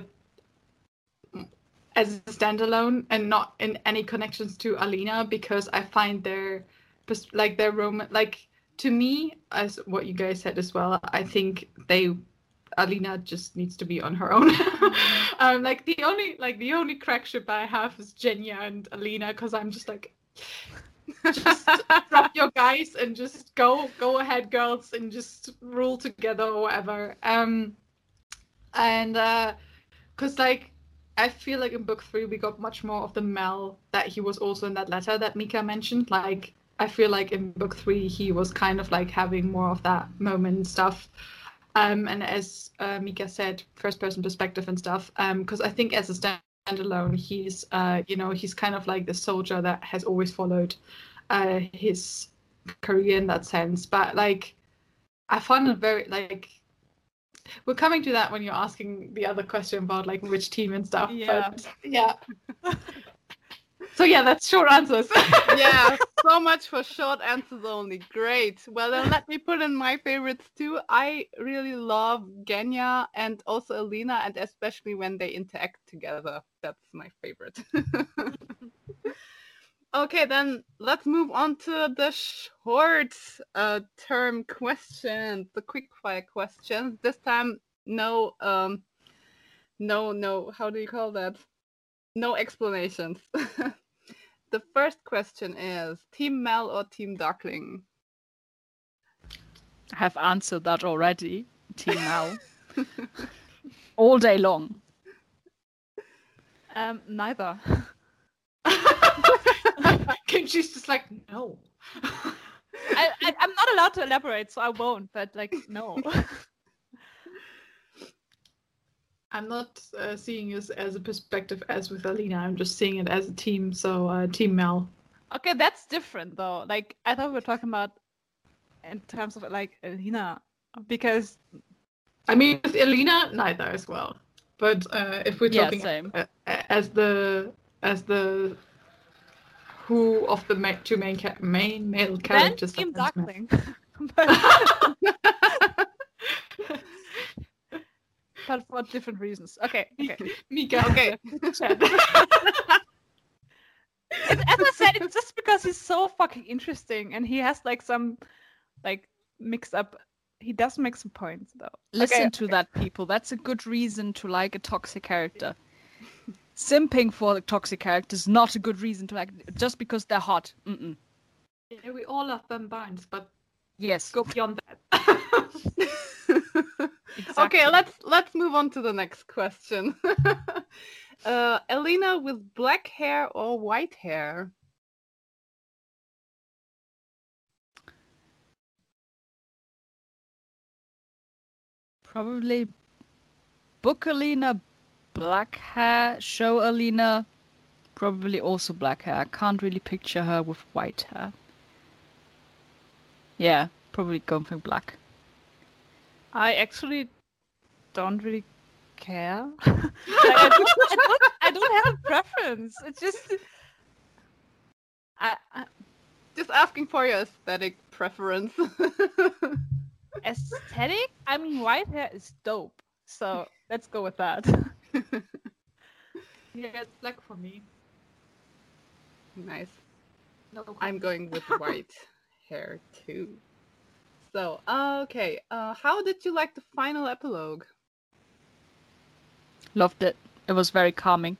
as a standalone and not in any connections to Alina, because I find their pers- like their romance, like to me, as what you guys said as well, I think they Alina just needs to be on her own. um, like the only like the only crack ship I have is Genya and Alina, because I'm just like, just drop your guys and just go go ahead, girls, and just rule together or whatever. Um, and uh, cause like I feel like in book three we got much more of the Mel that he was also in that letter that Mika mentioned. Like I feel like in book three he was kind of like having more of that moment stuff. Um, and as uh, Mika said, first person perspective and stuff. Um, because I think as a standalone, he's uh, you know, he's kind of like the soldier that has always followed uh his career in that sense. But like I found it very like we're coming to that when you're asking the other question about like which team and stuff. Yeah. But, yeah. So yeah, that's short answers. Yeah, so much for short answers only. Great. Well, then let me put in my favorites too. I really love Genya and also Alina, and especially when they interact together. That's my favorite. Okay, then let's move on to the short uh, term questions, the quick fire questions. This time, no, um, no, no. How do you call that? No explanations. The first question is Team Mel or Team Darkling? I have answered that already. Team Mal. All day long. Um, neither. Kimchi's just like, no. I, I I'm not allowed to elaborate, so I won't. But like, no. I'm not uh, seeing this as a perspective as with Alina. I'm just seeing it as a team. So uh, Team Mel. Okay, that's different though. Like, I thought we were talking about in terms of like Alina, because I mean, with Alina, neither as well. But uh, if we're Yeah, talking same. uh, as the as the who of the ma- two main ca- main male then characters, Team that doesn't matter. Darkling. but, but for different reasons. Okay, okay. Mika, Okay. Chat. It's, as I said, it's just because he's so fucking interesting, and he has like some like mix up. He does make some points though. Listen Okay, to okay. that, people. That's a good reason to like a toxic character. Simping for the toxic character is not a good reason to like just because they're hot. Mm-mm. Yeah, we all love them Barnes, but Yes. go beyond that. Okay, let's let's move on to the next question. uh, Alina with black hair or white hair? Probably book Alina, black hair, show Alina, probably also black hair. I can't really picture her with white hair. Yeah, probably going for black. I actually don't really care. Like, I, don't, I, don't, I don't have a preference. It's just I, I, Just asking for your aesthetic preference. aesthetic. I mean, white hair is dope. So let's go with that. Yeah, it's black for me. Nice. No, I'm going with white hair too. So, okay. Uh, how did you like the final epilogue? Loved it. It was very calming.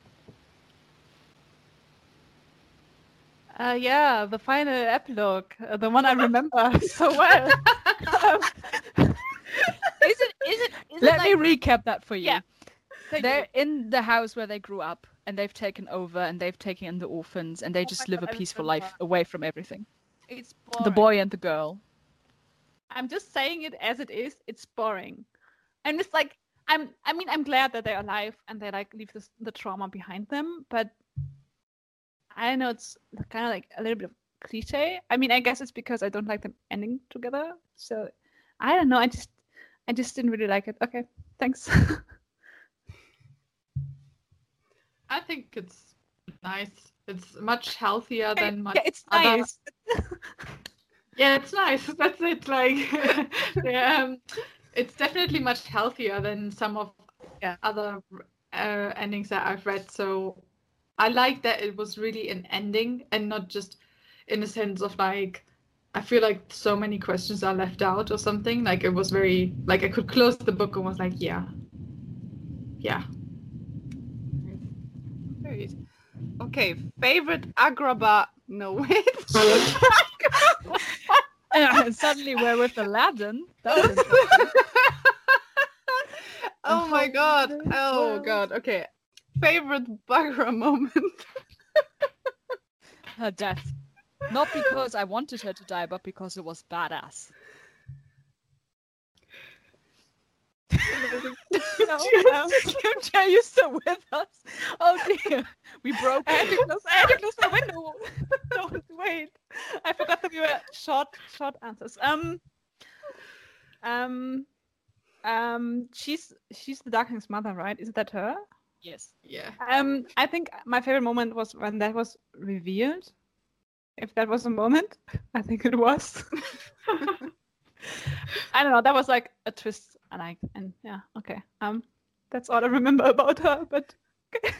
Uh, yeah, the final epilogue, uh, the one I remember so well. Um, is it? Is it? Is Let it me like, recap that for you. Yeah. thank you. They're in the house where they grew up, and they've taken over, and they've taken in the orphans, and they Oh just my live God, a I peaceful remember. life away from everything. It's The boring. boy and the girl. I'm just saying it as it is. It's boring. And it's like I'm. I mean, I'm glad that they're alive and they like leave this, the trauma behind them. But I know it's kind of like a little bit of cliche. I mean, I guess it's because I don't like them ending together. So I don't know. I just, I just didn't really like it. Okay, thanks. I think it's nice. It's much healthier than much yeah, it's other- nice. Yeah, it's nice. That's it. Like, yeah, um, it's definitely much healthier than some of Yeah. other uh, endings that I've read. So I like that it was really an ending and not just in the sense of like, I feel like so many questions are left out or something. Like it was very, like I could close the book and was like, yeah, yeah. Great. Okay, favorite Agrabah. No, wait. And suddenly we're with Aladdin. That was interesting. Oh my god. Oh god. Okay. Favorite Bagra moment. Her death. Not because I wanted her to die, but because it was badass. No, um, Kimchi, are you still with us? Oh dear. We broke I had to it. close, I had to close my window. Don't wait. I forgot that we were short, short answers. Um, um, Um, she's she's the Darkling's mother, right? Is that her? Yes. Yeah. Um, I think my favorite moment was when that was revealed. If that was a moment, I think it was. I don't know. That was like a twist, and I and yeah, okay. Um, that's all I remember about her. But okay.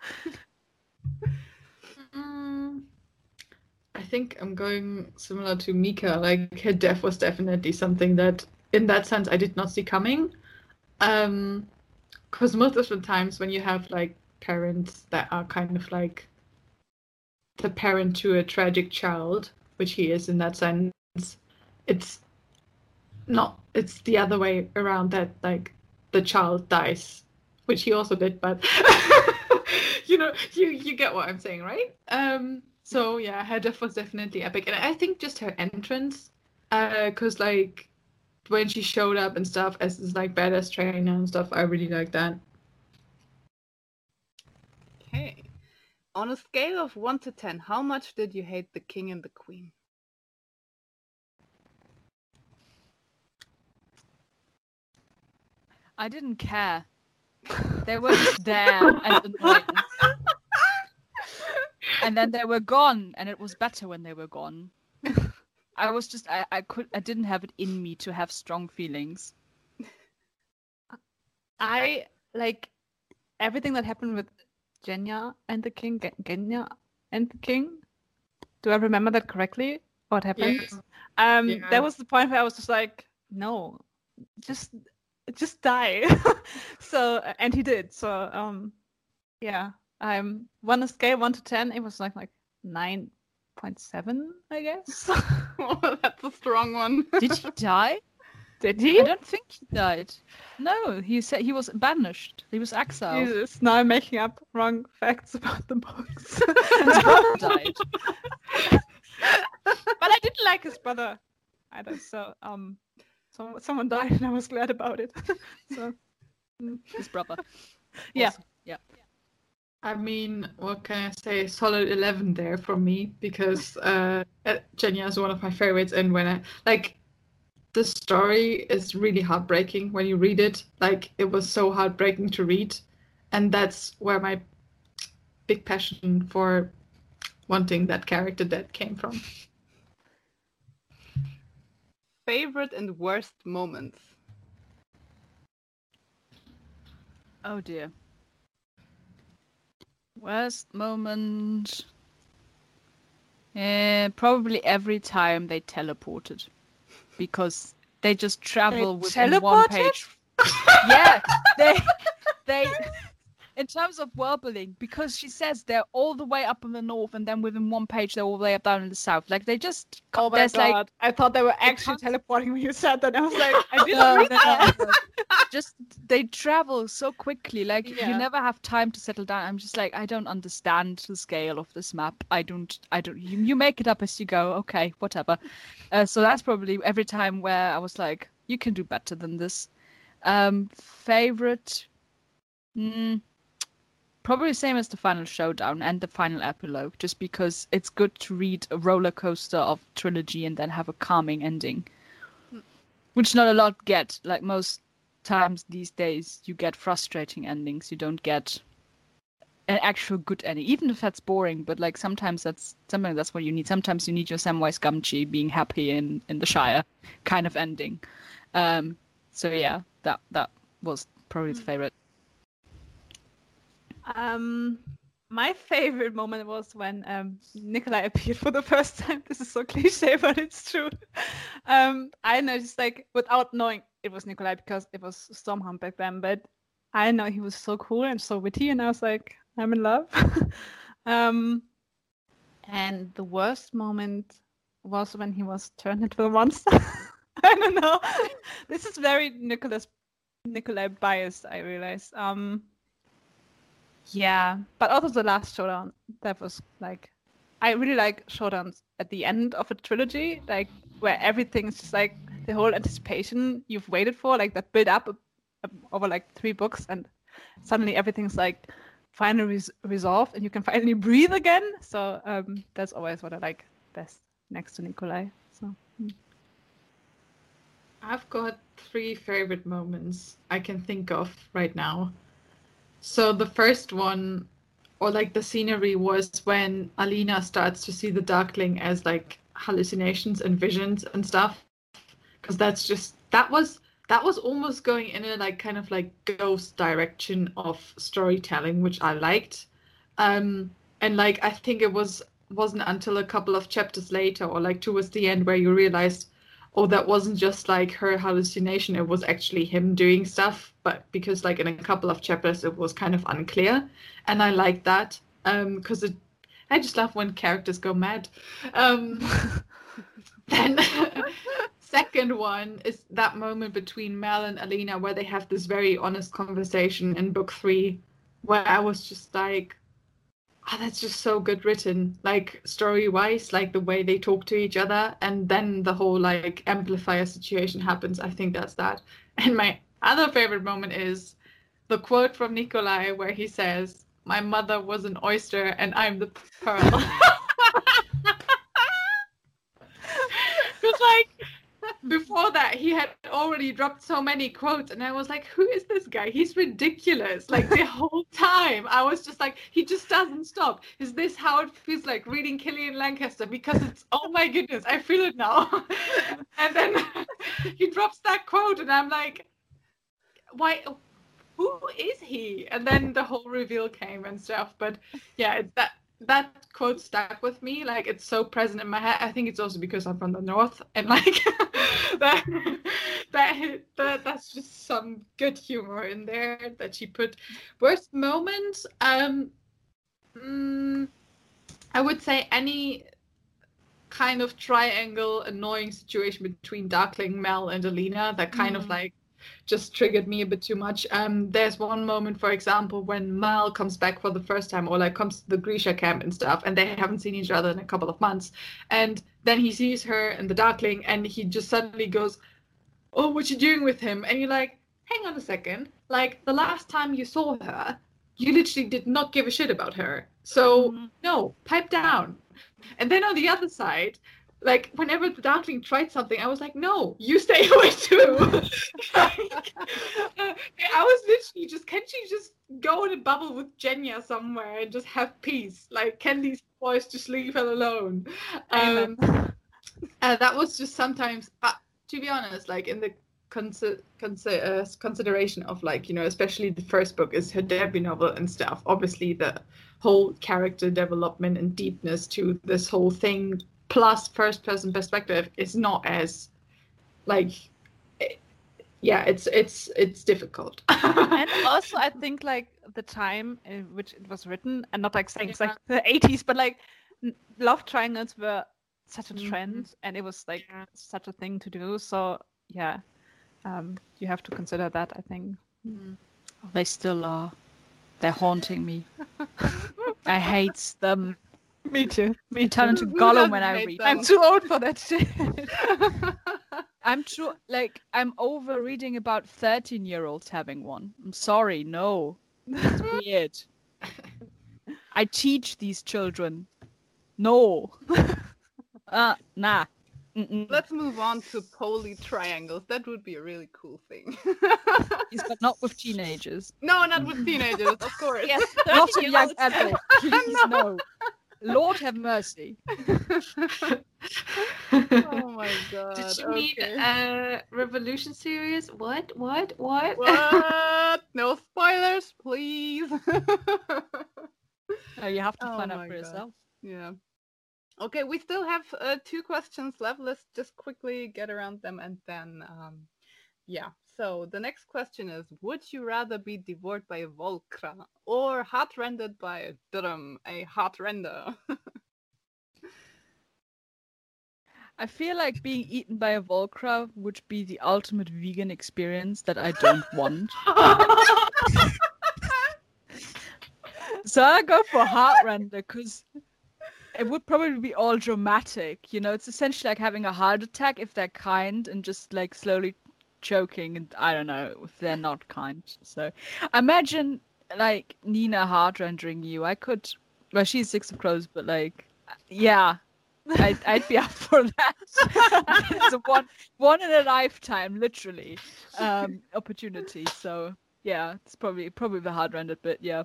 Mm, I think I'm going similar to Mika. Like her death was definitely something that, in that sense, I did not see coming. Um, because most of the times when you have like parents that are kind of like the parent to a tragic child, which he is in that sense, it's not. It's the other way around, that like the child dies, which he also did, but you know, you you get what I'm saying, right? Um. So yeah, her death was definitely epic, and I think just her entrance, uh, because like when she showed up and stuff as this like badass trainer and stuff, I really like that. Okay. On a scale of one to ten, how much did you hate the king and the queen? I didn't care. They were just there and annoying. And then they were gone, and it was better when they were gone. I was just I, I could I didn't have it in me to have strong feelings. I like everything that happened with Genya and the king. Ge- Genya and the king. Do I remember that correctly? What happened? Yeah. Um, Yeah. that was the point where I was just like, no, just just die. So and he did. So um, yeah. I'm on a scale one to ten. It was like like nine point seven, I guess. Oh, that's a strong one. Did he die? Did he? I don't think he died. No, he said he was banished. He was exiled. Jesus, now I'm making up wrong facts about the books. His brother died. But I didn't like his brother either. So um, so someone died, and I was glad about it. So His brother. yeah. Also, yeah. I mean, what can I say? Solid eleven there from me, because uh, Genya is one of my favorites, and when I like, the story is really heartbreaking when you read it. Like, it was so heartbreaking to read, and that's where my big passion for wanting that character that came from. Favorite and worst moments? Oh dear. Worst moment. Eh, probably every time they teleported, because they just travel They within one teleported? page. Yeah, they they. In terms of world building, because she says they're all the way up in the north, and then within one page they're all the way up down in the south. Like they just. Oh my there's god! like I thought they were actually can't- teleporting when you said that. I was like, I didn't no, read no, that. no, no. Just they travel so quickly. Like Yeah. you never have time to settle down. I'm just like, I don't understand the scale of this map. I don't. I don't. You, you make it up as you go. Okay, whatever. Uh, so that's probably every time where I was like, you can do better than this. Um, favorite. Mm, probably the same as the final showdown and the final epilogue, just because it's good to read a roller coaster of trilogy and then have a calming ending, which not a lot get. Like most times these days, you get frustrating endings. You don't get an actual good ending, even if that's boring. But like sometimes that's something that's what you need. Sometimes you need your Samwise Gamgee being happy in in the Shire kind of ending. Um, so yeah, that that was probably the favorite. Um, my favorite moment was when um, Nikolai appeared for the first time. This is so cliche, but it's true. Um, I noticed, like, without knowing it was Nikolai, because it was Stormhound back then, but I know he was so cool and so witty, and I was like, I'm in love. um, and the worst moment was when he was turned into a monster. I don't know. This is very Nicholas Nikolai biased, I realize. Um, Yeah, but also the last showdown, that was like, I really like showdowns at the end of a trilogy, like where everything's just like the whole anticipation you've waited for, like that build up uh, over like three books, and suddenly everything's like finally res- resolved and you can finally breathe again. So um, that's always what I like best next to Nikolai. So mm. I've got three favorite moments I can think of right now. So the first one, or like the scenery, was when Alina starts to see the Darkling as like hallucinations and visions and stuff. Because that's just that was that was almost going in a like kind of like ghost direction of storytelling, which I liked. Um, and like I think it was wasn't until a couple of chapters later, or like towards the end, where you realized, oh, that wasn't just like her hallucination, it was actually him doing stuff. But because like in a couple of chapters it was kind of unclear, and I like that um because it I just love when characters go mad. Um then second one is that moment between Mel and Alina where they have this very honest conversation in book three, where I was just like, oh, that's just so good written, like story-wise, like the way they talk to each other, and then the whole like amplifier situation happens. I think that's that. And my other favorite moment is the quote from Nikolai where he says, "My mother was an oyster and I'm the pearl." Because like before that he had already dropped so many quotes, and I was like, who is this guy? He's ridiculous. Like the whole time I was just like, he just doesn't stop. Is this how it feels like reading Killian Lancaster? Because it's, oh my goodness, I feel it now. And then he drops that quote and I'm like, why, who is he? And then the whole reveal came and stuff. But yeah, it's that that quote stuck with me. Like it's so present in my head. I think it's also because I'm from the north, and like that, that that that's just some good humor in there that she put. Worst moment, um, mm, I would say any kind of triangle annoying situation between Darkling, Mel, and Alina that kind mm. of like just triggered me a bit too much. Um, there's one moment, for example, when Mal comes back for the first time, or like comes to the Grisha camp and stuff, and they haven't seen each other in a couple of months, and then he sees her and the Darkling, and he just suddenly goes, "Oh, what you doing with him?" And you're like, "Hang on a second. Like the last time you saw her, you literally did not give a shit about her. So mm-hmm. no, pipe down." And then on the other side, like, whenever the Darkling tried something, I was like, no, you stay away too. Like, uh, I was literally just, can't you just go in a bubble with Jenya somewhere and just have peace? Like, can these boys just leave her alone? Um, uh, that was just sometimes, uh, to be honest, like, in the consi- consi- uh, consideration of, like, you know, especially the first book is her debut novel and stuff. Obviously, the whole character development and deepness to this whole thing plus first person perspective is not as like it, yeah it's it's it's difficult. And also I think like the time in which it was written, and not like saying it's like the eighties, but like love triangles were such a trend, mm-hmm. and it was like yeah. such a thing to do, so yeah um you have to consider that, I think. Mm-hmm. Oh, they still are. They're haunting me. I hate them. Me too. Me turn into Gollum when I read. Them? I'm too old for that shit. I'm true. Like I'm over reading about thirteen-year-olds having one. I'm sorry, no, it's weird. I teach these children. No. uh, nah. Mm-mm. Let's move on to poly triangles. That would be a really cool thing. Yes, but not with teenagers. No, not with teenagers, of course. Yes, not with young adults. Please, no. no. Lord have mercy. Oh my god. Did you okay. mean uh Revolution series? What? What? What? What? No spoilers, please. Oh, you have to oh find out my for god. yourself. Yeah. Okay, we still have uh, two questions left. Let's just quickly get around them, and then um yeah. So the next question is, would you rather be devoured by a Volcra or heart-rendered by a Durham, a heart render? I feel like being eaten by a Volcra would be the ultimate vegan experience that I don't want. So I go for heart render because it would probably be all dramatic. You know, it's essentially like having a heart attack if they're kind, and just like slowly choking, and I don't know if they're not kind. So imagine like Nina heart rendering you. I could, well, she's Six of Crows, but like, yeah, I'd, I'd be up for that. It's a one one in a lifetime, literally, um, opportunity. So yeah, it's probably probably the hard-rendered bit. Yeah.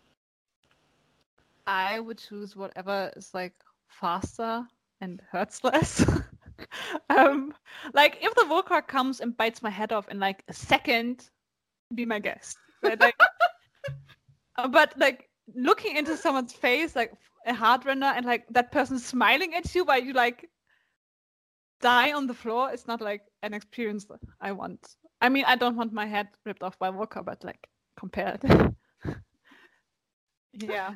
I would choose whatever is like faster and hurts less. um, like if the Volcar comes and bites my head off in like a second, be my guest. But like, uh, but like looking into someone's face, like a hard render, and like that person smiling at you while you like die on the floor, it's not like an experience that I want. I mean, I don't want my head ripped off by a Volcar, but like compared. Yeah.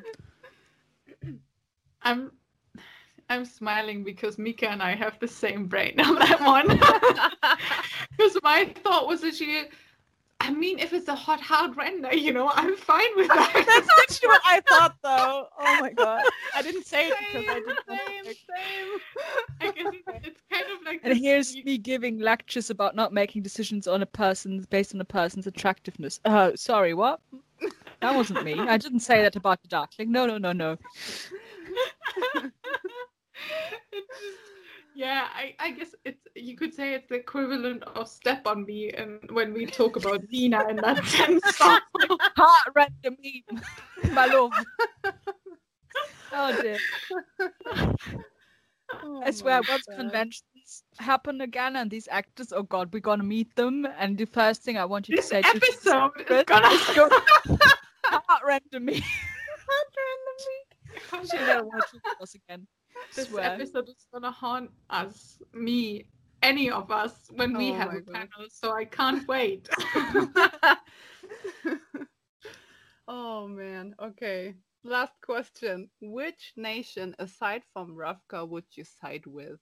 I'm I'm smiling because Mika and I have the same brain on that one. Because my thought was actually, I mean, if it's a hot hard render, you know, I'm fine with that. That's actually what I thought, though. Oh my god, I didn't say it because I Same, didn't. want to same, like- same. I guess it's, it's kind of like. And this- here's you- me giving lectures about not making decisions on a person based on a person's attractiveness. Oh, sorry, what? That wasn't me. I didn't say that about the Darkling. No, no, no, no. It's just, yeah, I, I guess it's you could say it's the equivalent of step on me, and when we talk about Nina in that sense. Heart render me, my love. Oh dear. Oh I swear, my once God. conventions happen again and these actors, oh god, we're gonna meet them, and the first thing I want you to This say to episode is Chris gonna. is go heart render me. Heart render me. She'll never watch it with us again. This Swear. episode is gonna haunt us, me, any of us, when we Oh have my a God. panel. So I can't wait. Oh man. Okay. Last question. Which nation aside from Ravka would you side with?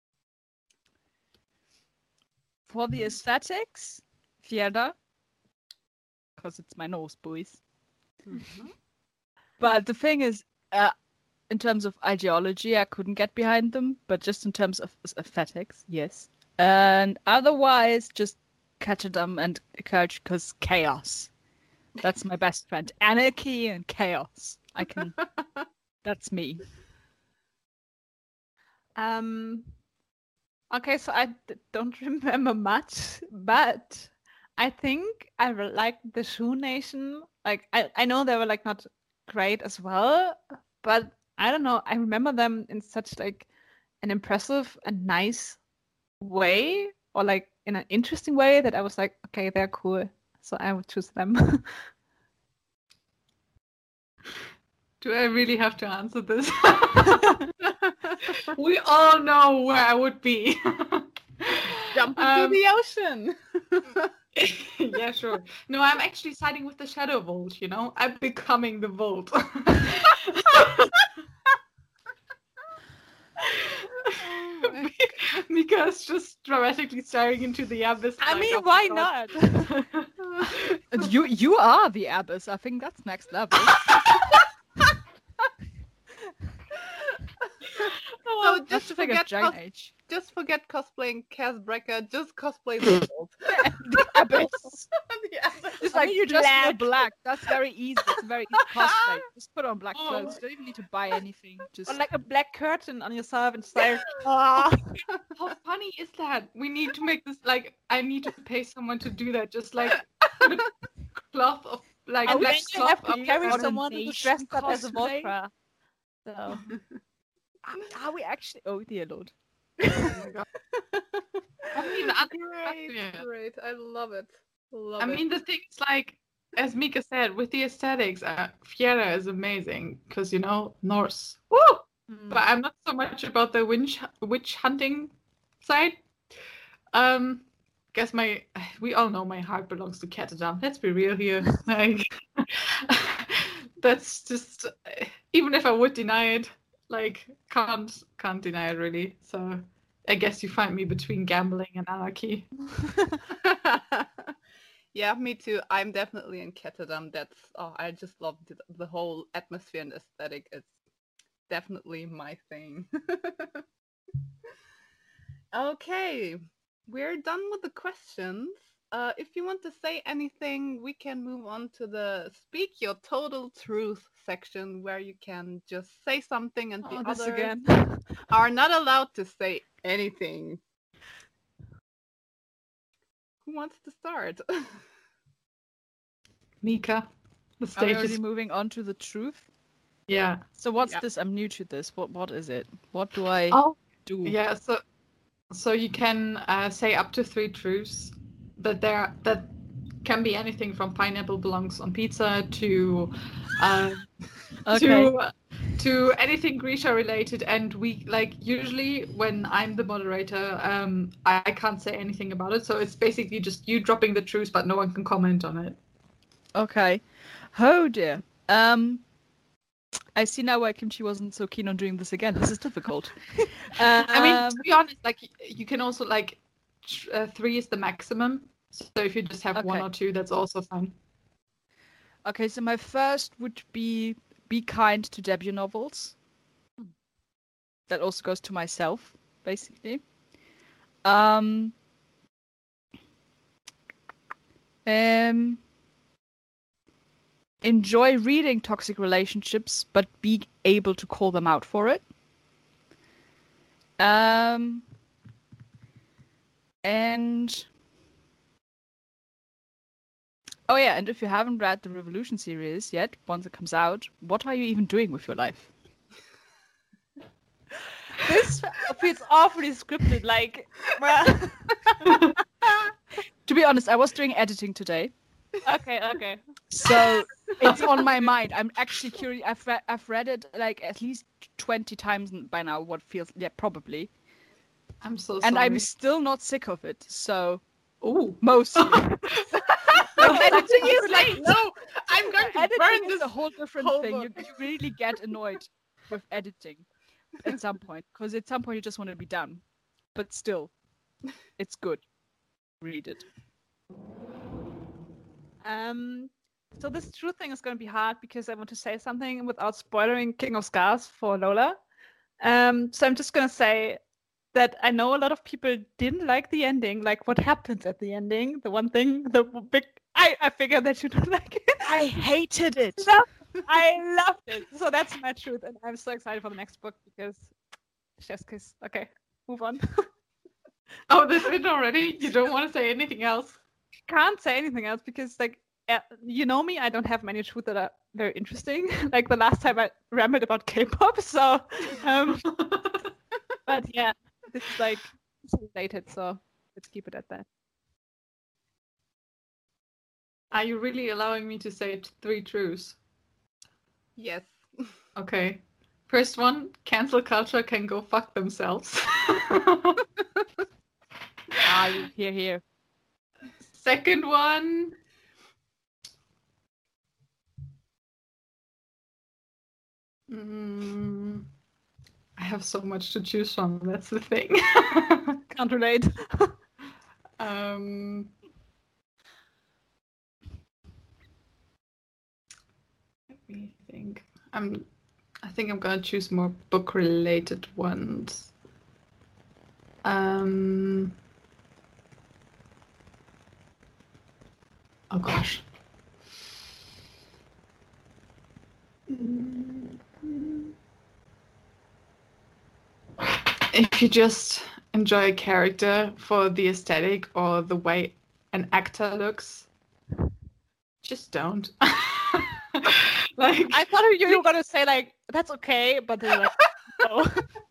For the aesthetics, Fieda, because it's my nose, boys. Mhm. But the thing is, uh, in terms of ideology, I couldn't get behind them. But just in terms of aesthetics, yes. And otherwise, just Catchedom and Courage, because chaos. That's my best friend. Anarchy and chaos. I can. That's me. Um. Okay, so I d- don't remember much, but I think I re- like the Shu Nation. Like I, I know they were like not great as well, but I don't know. I remember them in such like an impressive and nice way, or like in an interesting way that I was like, okay, they're cool. So I would choose them. Do I really have to answer this? We all know where I would be. Jump into Um, the ocean. Yeah, sure. No, I'm actually siding with the Shadow Vault, you know? I'm becoming the Vault. Oh my Mika is just dramatically staring into the abyss. I like, mean, oh why my not? And you, you are the abyss. I think that's next level. So That's just the thing of forget, giant cos- age. just forget cosplaying Casbreaker. Just cosplay the world. The abyss. Yeah. Just I like mean, you just wear black. black. That's very easy. It's a very easy cosplay. Just put on black Oh. clothes. You don't even need to buy anything. Just Or like a black curtain on yourself and just like, ah. How funny is that? We need to make this like I need to pay someone to do that. Just like put a cloth of like And black then you cloth have to up carry on- someone who's nation dressed up as a cosplay. Voltra. So are we actually? Oh dear lord. Oh my God. I mean, I, Great, yeah. great. I love it. Love I it. mean, the thing is, like, as Mika said, with the aesthetics, uh, Fiera is amazing because you know Norse. Woo! But I'm not so much about the witch witch hunting side. Um, guess my we all know my heart belongs to Catadam. Let's be real here. Like, that's just even if I would deny it, like can't can't deny it really. So I guess you find me between gambling and anarchy. Yeah, me too. I'm definitely in Ketterdam. That's oh, I just love the, the whole atmosphere and aesthetic. It's definitely my thing. Okay, we're done with the questions. uh, if you want to say anything, we can move on to the Speak Your Total Truth section where you can just say something and the Oh, this others again. are not allowed to say anything. Who wants to start? Mika, the Are we stage already is... moving on to the truth? Yeah. So what's Yeah. this? I'm new to this. What what is it? What do I Oh, do? yeah. So, so you can uh, say up to three truths that there that can be anything from pineapple belongs on pizza to uh, Okay. to to anything Grisha related. And we like usually when I'm the moderator, um, I, I can't say anything about it. So it's basically just you dropping the truths, but no one can comment on it. Okay. Oh dear. Um, I see now why Kimchi wasn't so keen on doing this again. This is difficult. I mean, Um, to be honest, like y- you can also like tr- uh, three is the maximum. So if you just have one Okay. or two, that's also fine. Okay, so my first would be be kind to debut novels. That also goes to myself, basically. Um, um, enjoy reading toxic relationships, but be able to call them out for it. Um, and oh yeah, and if you haven't read the Revolution series yet, once it comes out, what are you even doing with your life? This feels awfully scripted. Like, bruh. To be honest, I was doing editing today, Okay, okay. so it's on my mind. I'm actually curious. I've read, I've read it like at least twenty times by now. What feels, yeah, probably. I'm so And sorry. I'm still not sick of it. So Ooh. mostly. Editing is like, no, I'm going to Editing burn is this a whole different whole thing. You, book. you really get annoyed with editing at some point, because at some point you just want to be done. But still, it's good. Read it. Um, so this truth thing is going to be hard because I want to say something without spoiling King of Scars for Lola. Um, so I'm just going to say that I know a lot of people didn't like the ending, like what happens at the ending. The one thing, the big, I, I figured that you don't like it. I hated it. No, I loved it. So that's my truth, and I'm so excited for the next book because Chef's Kiss. Okay, move on. Oh, that's it already? You don't want to say anything else? Can't say anything else because, like, uh, you know me, I don't have many truths that are very interesting. Like the last time I rambled about K-pop, so. Um, but yeah, this is like it's related, so let's keep it at that. Are you really allowing me to say t- three truths? Yes. Okay. First one, cancel culture can go fuck themselves. Ah, you here, here. Second one. Mm, I have so much to choose from. That's the thing. Can't relate. um, let me think. I'm. I think I'm gonna choose more book-related ones. Um. Oh gosh. If you just enjoy a character for the aesthetic or the way an actor looks, just don't. Like I thought you were gonna say like that's okay, but then like no.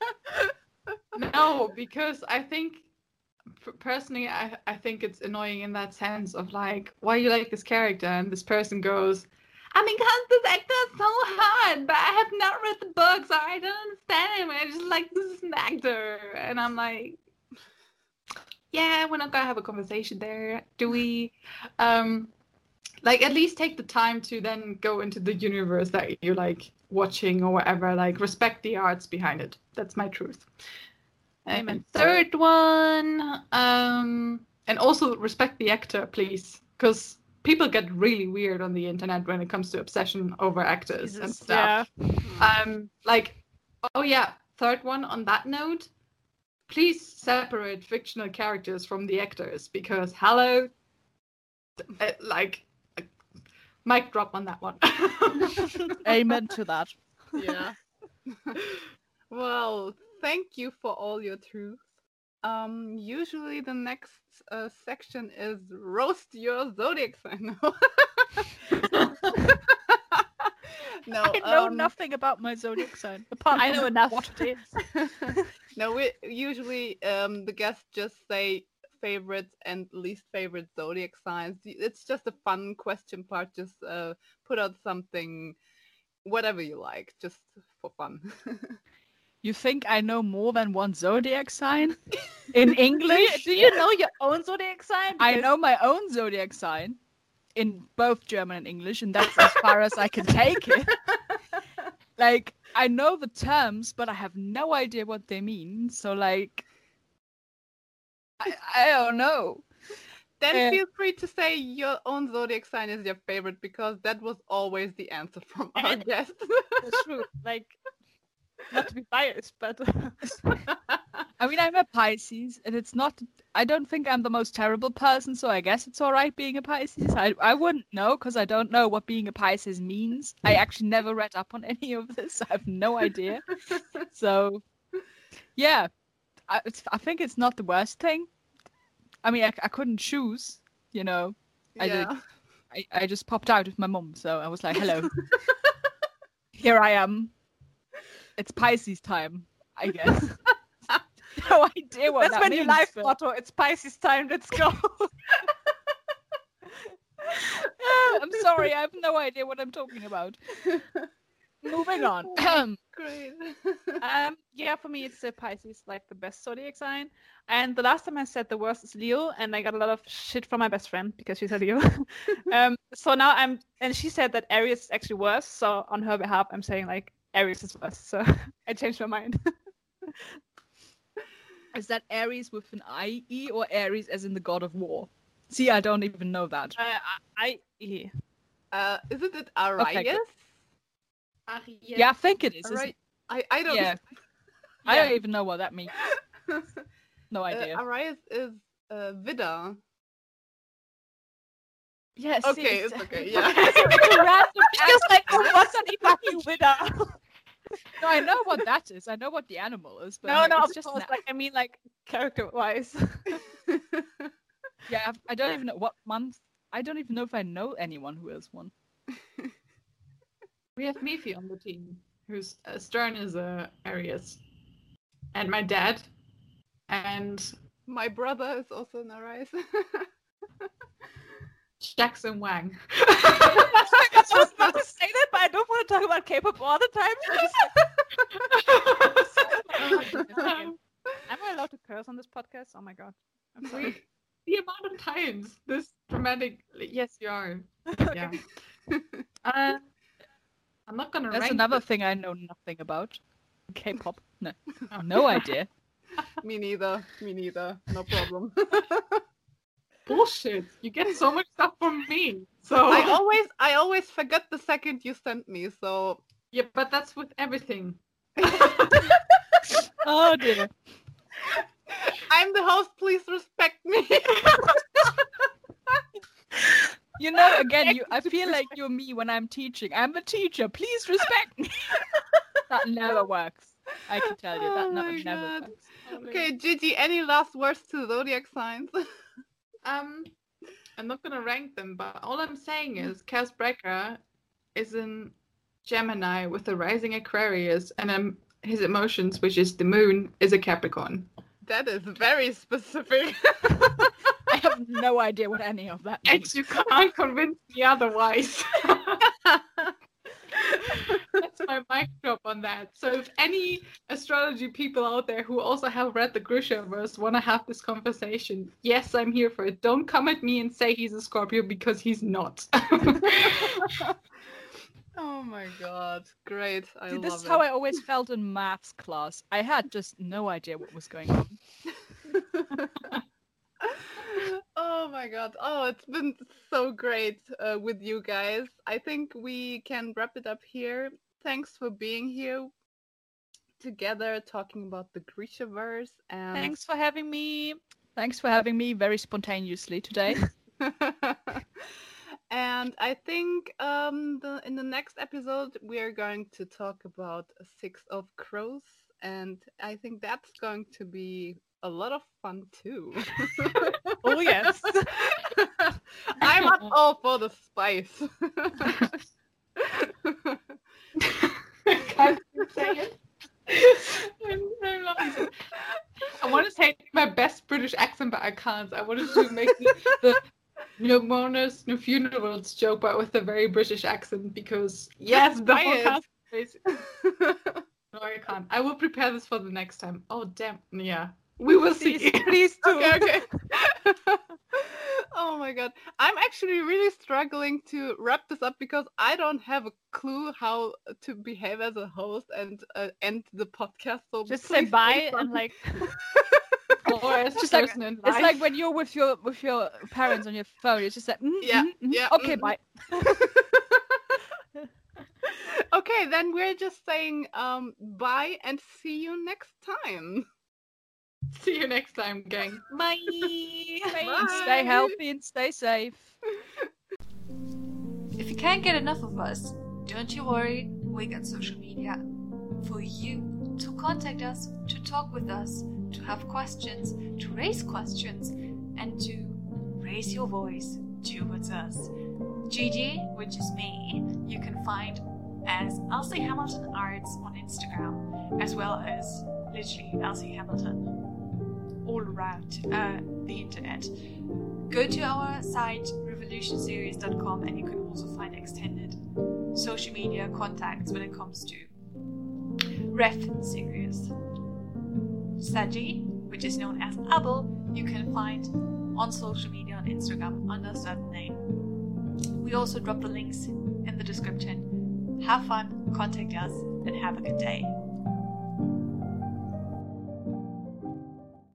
no, because I think p- personally, I I think it's annoying in that sense of like, why you like this character, and this person goes, I mean, because this actor is so hot, but I have not read the book, so I don't understand him. I just like this is an actor, and I'm like, yeah, we're not gonna have a conversation there, do we? Um, like at least take the time to then go into the universe that you're like watching or whatever. Like respect the arts behind it. That's my truth. Amen. And third one, um, and also respect the actor, please, because people get really weird on the internet when it comes to obsession over actors and Jesus, stuff. yeah. Um, like, oh yeah, third one on that note, please separate fictional characters from the actors because hello, uh, like, uh, mic drop on that one. Amen to that. Yeah. Well, thank you for all your truths. Um, usually the next uh, section is roast your zodiac sign. No, I know um, nothing about my zodiac sign. Apart I from know enough. what it is. no, we usually um the guests just say favorite and least favorite zodiac signs. It's just a fun question part. Just uh put out something, whatever you like, just for fun. You think I know more than one zodiac sign? In Do you, English? do you know your own zodiac sign? I Because- know my own zodiac sign in both German and English, and that's as far as I can take it. Like, I know the terms, but I have no idea what they mean. So, like, I, I don't know. Then Uh, feel free to say your own zodiac sign is your favorite, because that was always the answer from our And- guests. That's true. Like, not to be biased, but I mean, I'm a Pisces, and it's not. I don't think I'm the most terrible person, so I guess it's all right being a Pisces. I I wouldn't know because I don't know what being a Pisces means. I actually never read up on any of this. I have no idea. So, yeah, I, it's, I think it's not the worst thing. I mean, I, I couldn't choose, you know. I did. Yeah. I, I just popped out with my mum, so I was like, hello. Here I am. It's Pisces time, I guess. No idea what that's that my means. new life but- motto. It's Pisces time. Let's go. I'm sorry, I have no idea what I'm talking about. Moving on. Great. um, yeah, for me, it's uh, Pisces, like the best zodiac sign. And the last time I said the worst is Leo, and I got a lot of shit from my best friend because she's a Leo. um, so now I'm, and she said that Aries is actually worse. So on her behalf, I'm saying like Aries is worse. So I changed my mind. Is that Aries with an I E or Aries as in the god of war? See, I don't even know that. uh, I, I, Uh, isn't it Arias? Okay, good. Ariel. Yeah, I think it is. isn't Ari- it? I, I don't Yeah. I don't even know what that means. uh, No idea. Arias is uh, Vidar. Yes. Okay, it's okay. Yeah. It's a random just like, oh, what's an fucking widow? No, I know what that is. I know what the animal is, but No, like, no, it's of just course. an- Like, I mean, like character-wise. yeah, I've, I don't even know what month. I don't even know if I know anyone who has one. We have Mifi on the team, who's uh, Stern is a Aries, and my dad, and My brother is also an Arias. Jackson Wang. I was about to say that, but I don't want to talk about K-pop all the time. So just like, am I allowed to curse on this podcast? Oh my god. I'm sorry. We- the amount of times this dramatic. Yes, you are. Yeah. Uh, I'm not gonna. That's rank another it. thing I know nothing about. K-pop. No, no idea. Me neither. Me neither. No problem. Bullshit. You get so much stuff from me. So I always, I always forget the second you sent me. So yeah, but that's with everything. Oh dear. I'm the host. Please respect me. You know, again, you. I feel like you're me when I'm teaching. I'm the teacher. Please respect me. That never works. I can tell you that Oh no, my never God. works. Okay, Gigi. Any last words to zodiac signs? Um, I'm not gonna rank them, but all I'm saying is Chaos Breaker is in Gemini with a rising Aquarius, and um, his emotions, which is the moon, is a Capricorn. That is very specific. I have no idea what any of that And means. you can't convince me otherwise. That's my mic drop on that. So if any astrology people out there who also have read the Grishaverse want to have this conversation, yes, I'm here for it. Don't come at me and say he's a Scorpio because he's not. Oh my god, great. I See, love this is it. how I always felt in maths class. I had just no idea what was going on. Oh my god. Oh, it's been so great uh, with you guys. I think we can wrap it up here. Thanks for being here together talking about the Grishaverse and Thanks for having me. Thanks for having me very spontaneously today. And I think um, the, in the next episode we are going to talk about Six of Crows, and I think that's going to be a lot of fun too. Oh yes. I'm up all for the spice. I can't say it. I'm, I'm loving it. I want to say my best British accent, but I can't. I wanted to make the, the no mourners, no funerals joke, but with a very British accent because yes, the whole cast. No, I can't. I will prepare this for the next time. Oh damn! Yeah, we will see. Please, please do. Okay, okay. Oh my god. I'm actually really struggling to wrap this up because I don't have a clue how to behave as a host and uh, end the podcast. So Just say please bye say and like Or as Just just like- person in It's life. like when you're with your with your parents on your phone. It's just like, mm, Yeah, mm, mm. yeah, Okay, mm, bye. Okay, then we're just saying um bye and see you next time. See you next time, gang. bye. And stay healthy and stay safe. If you can't get enough of us, don't you worry, we got social media. For you to contact us, to talk with us, to have questions, to raise questions, and to raise your voice towards us. Gigi, which is me, you can find as Elsie Hamilton Arts on Instagram, as well as literally Elsie Hamilton all around uh, the internet. Go to our site revolution series dot com and you can also find extended social media contacts when it comes to Ref Series. Saji, which is known as Abel, you can find on social media on Instagram under a certain name. We also drop the links in the description. Have fun, contact us, and have a good day.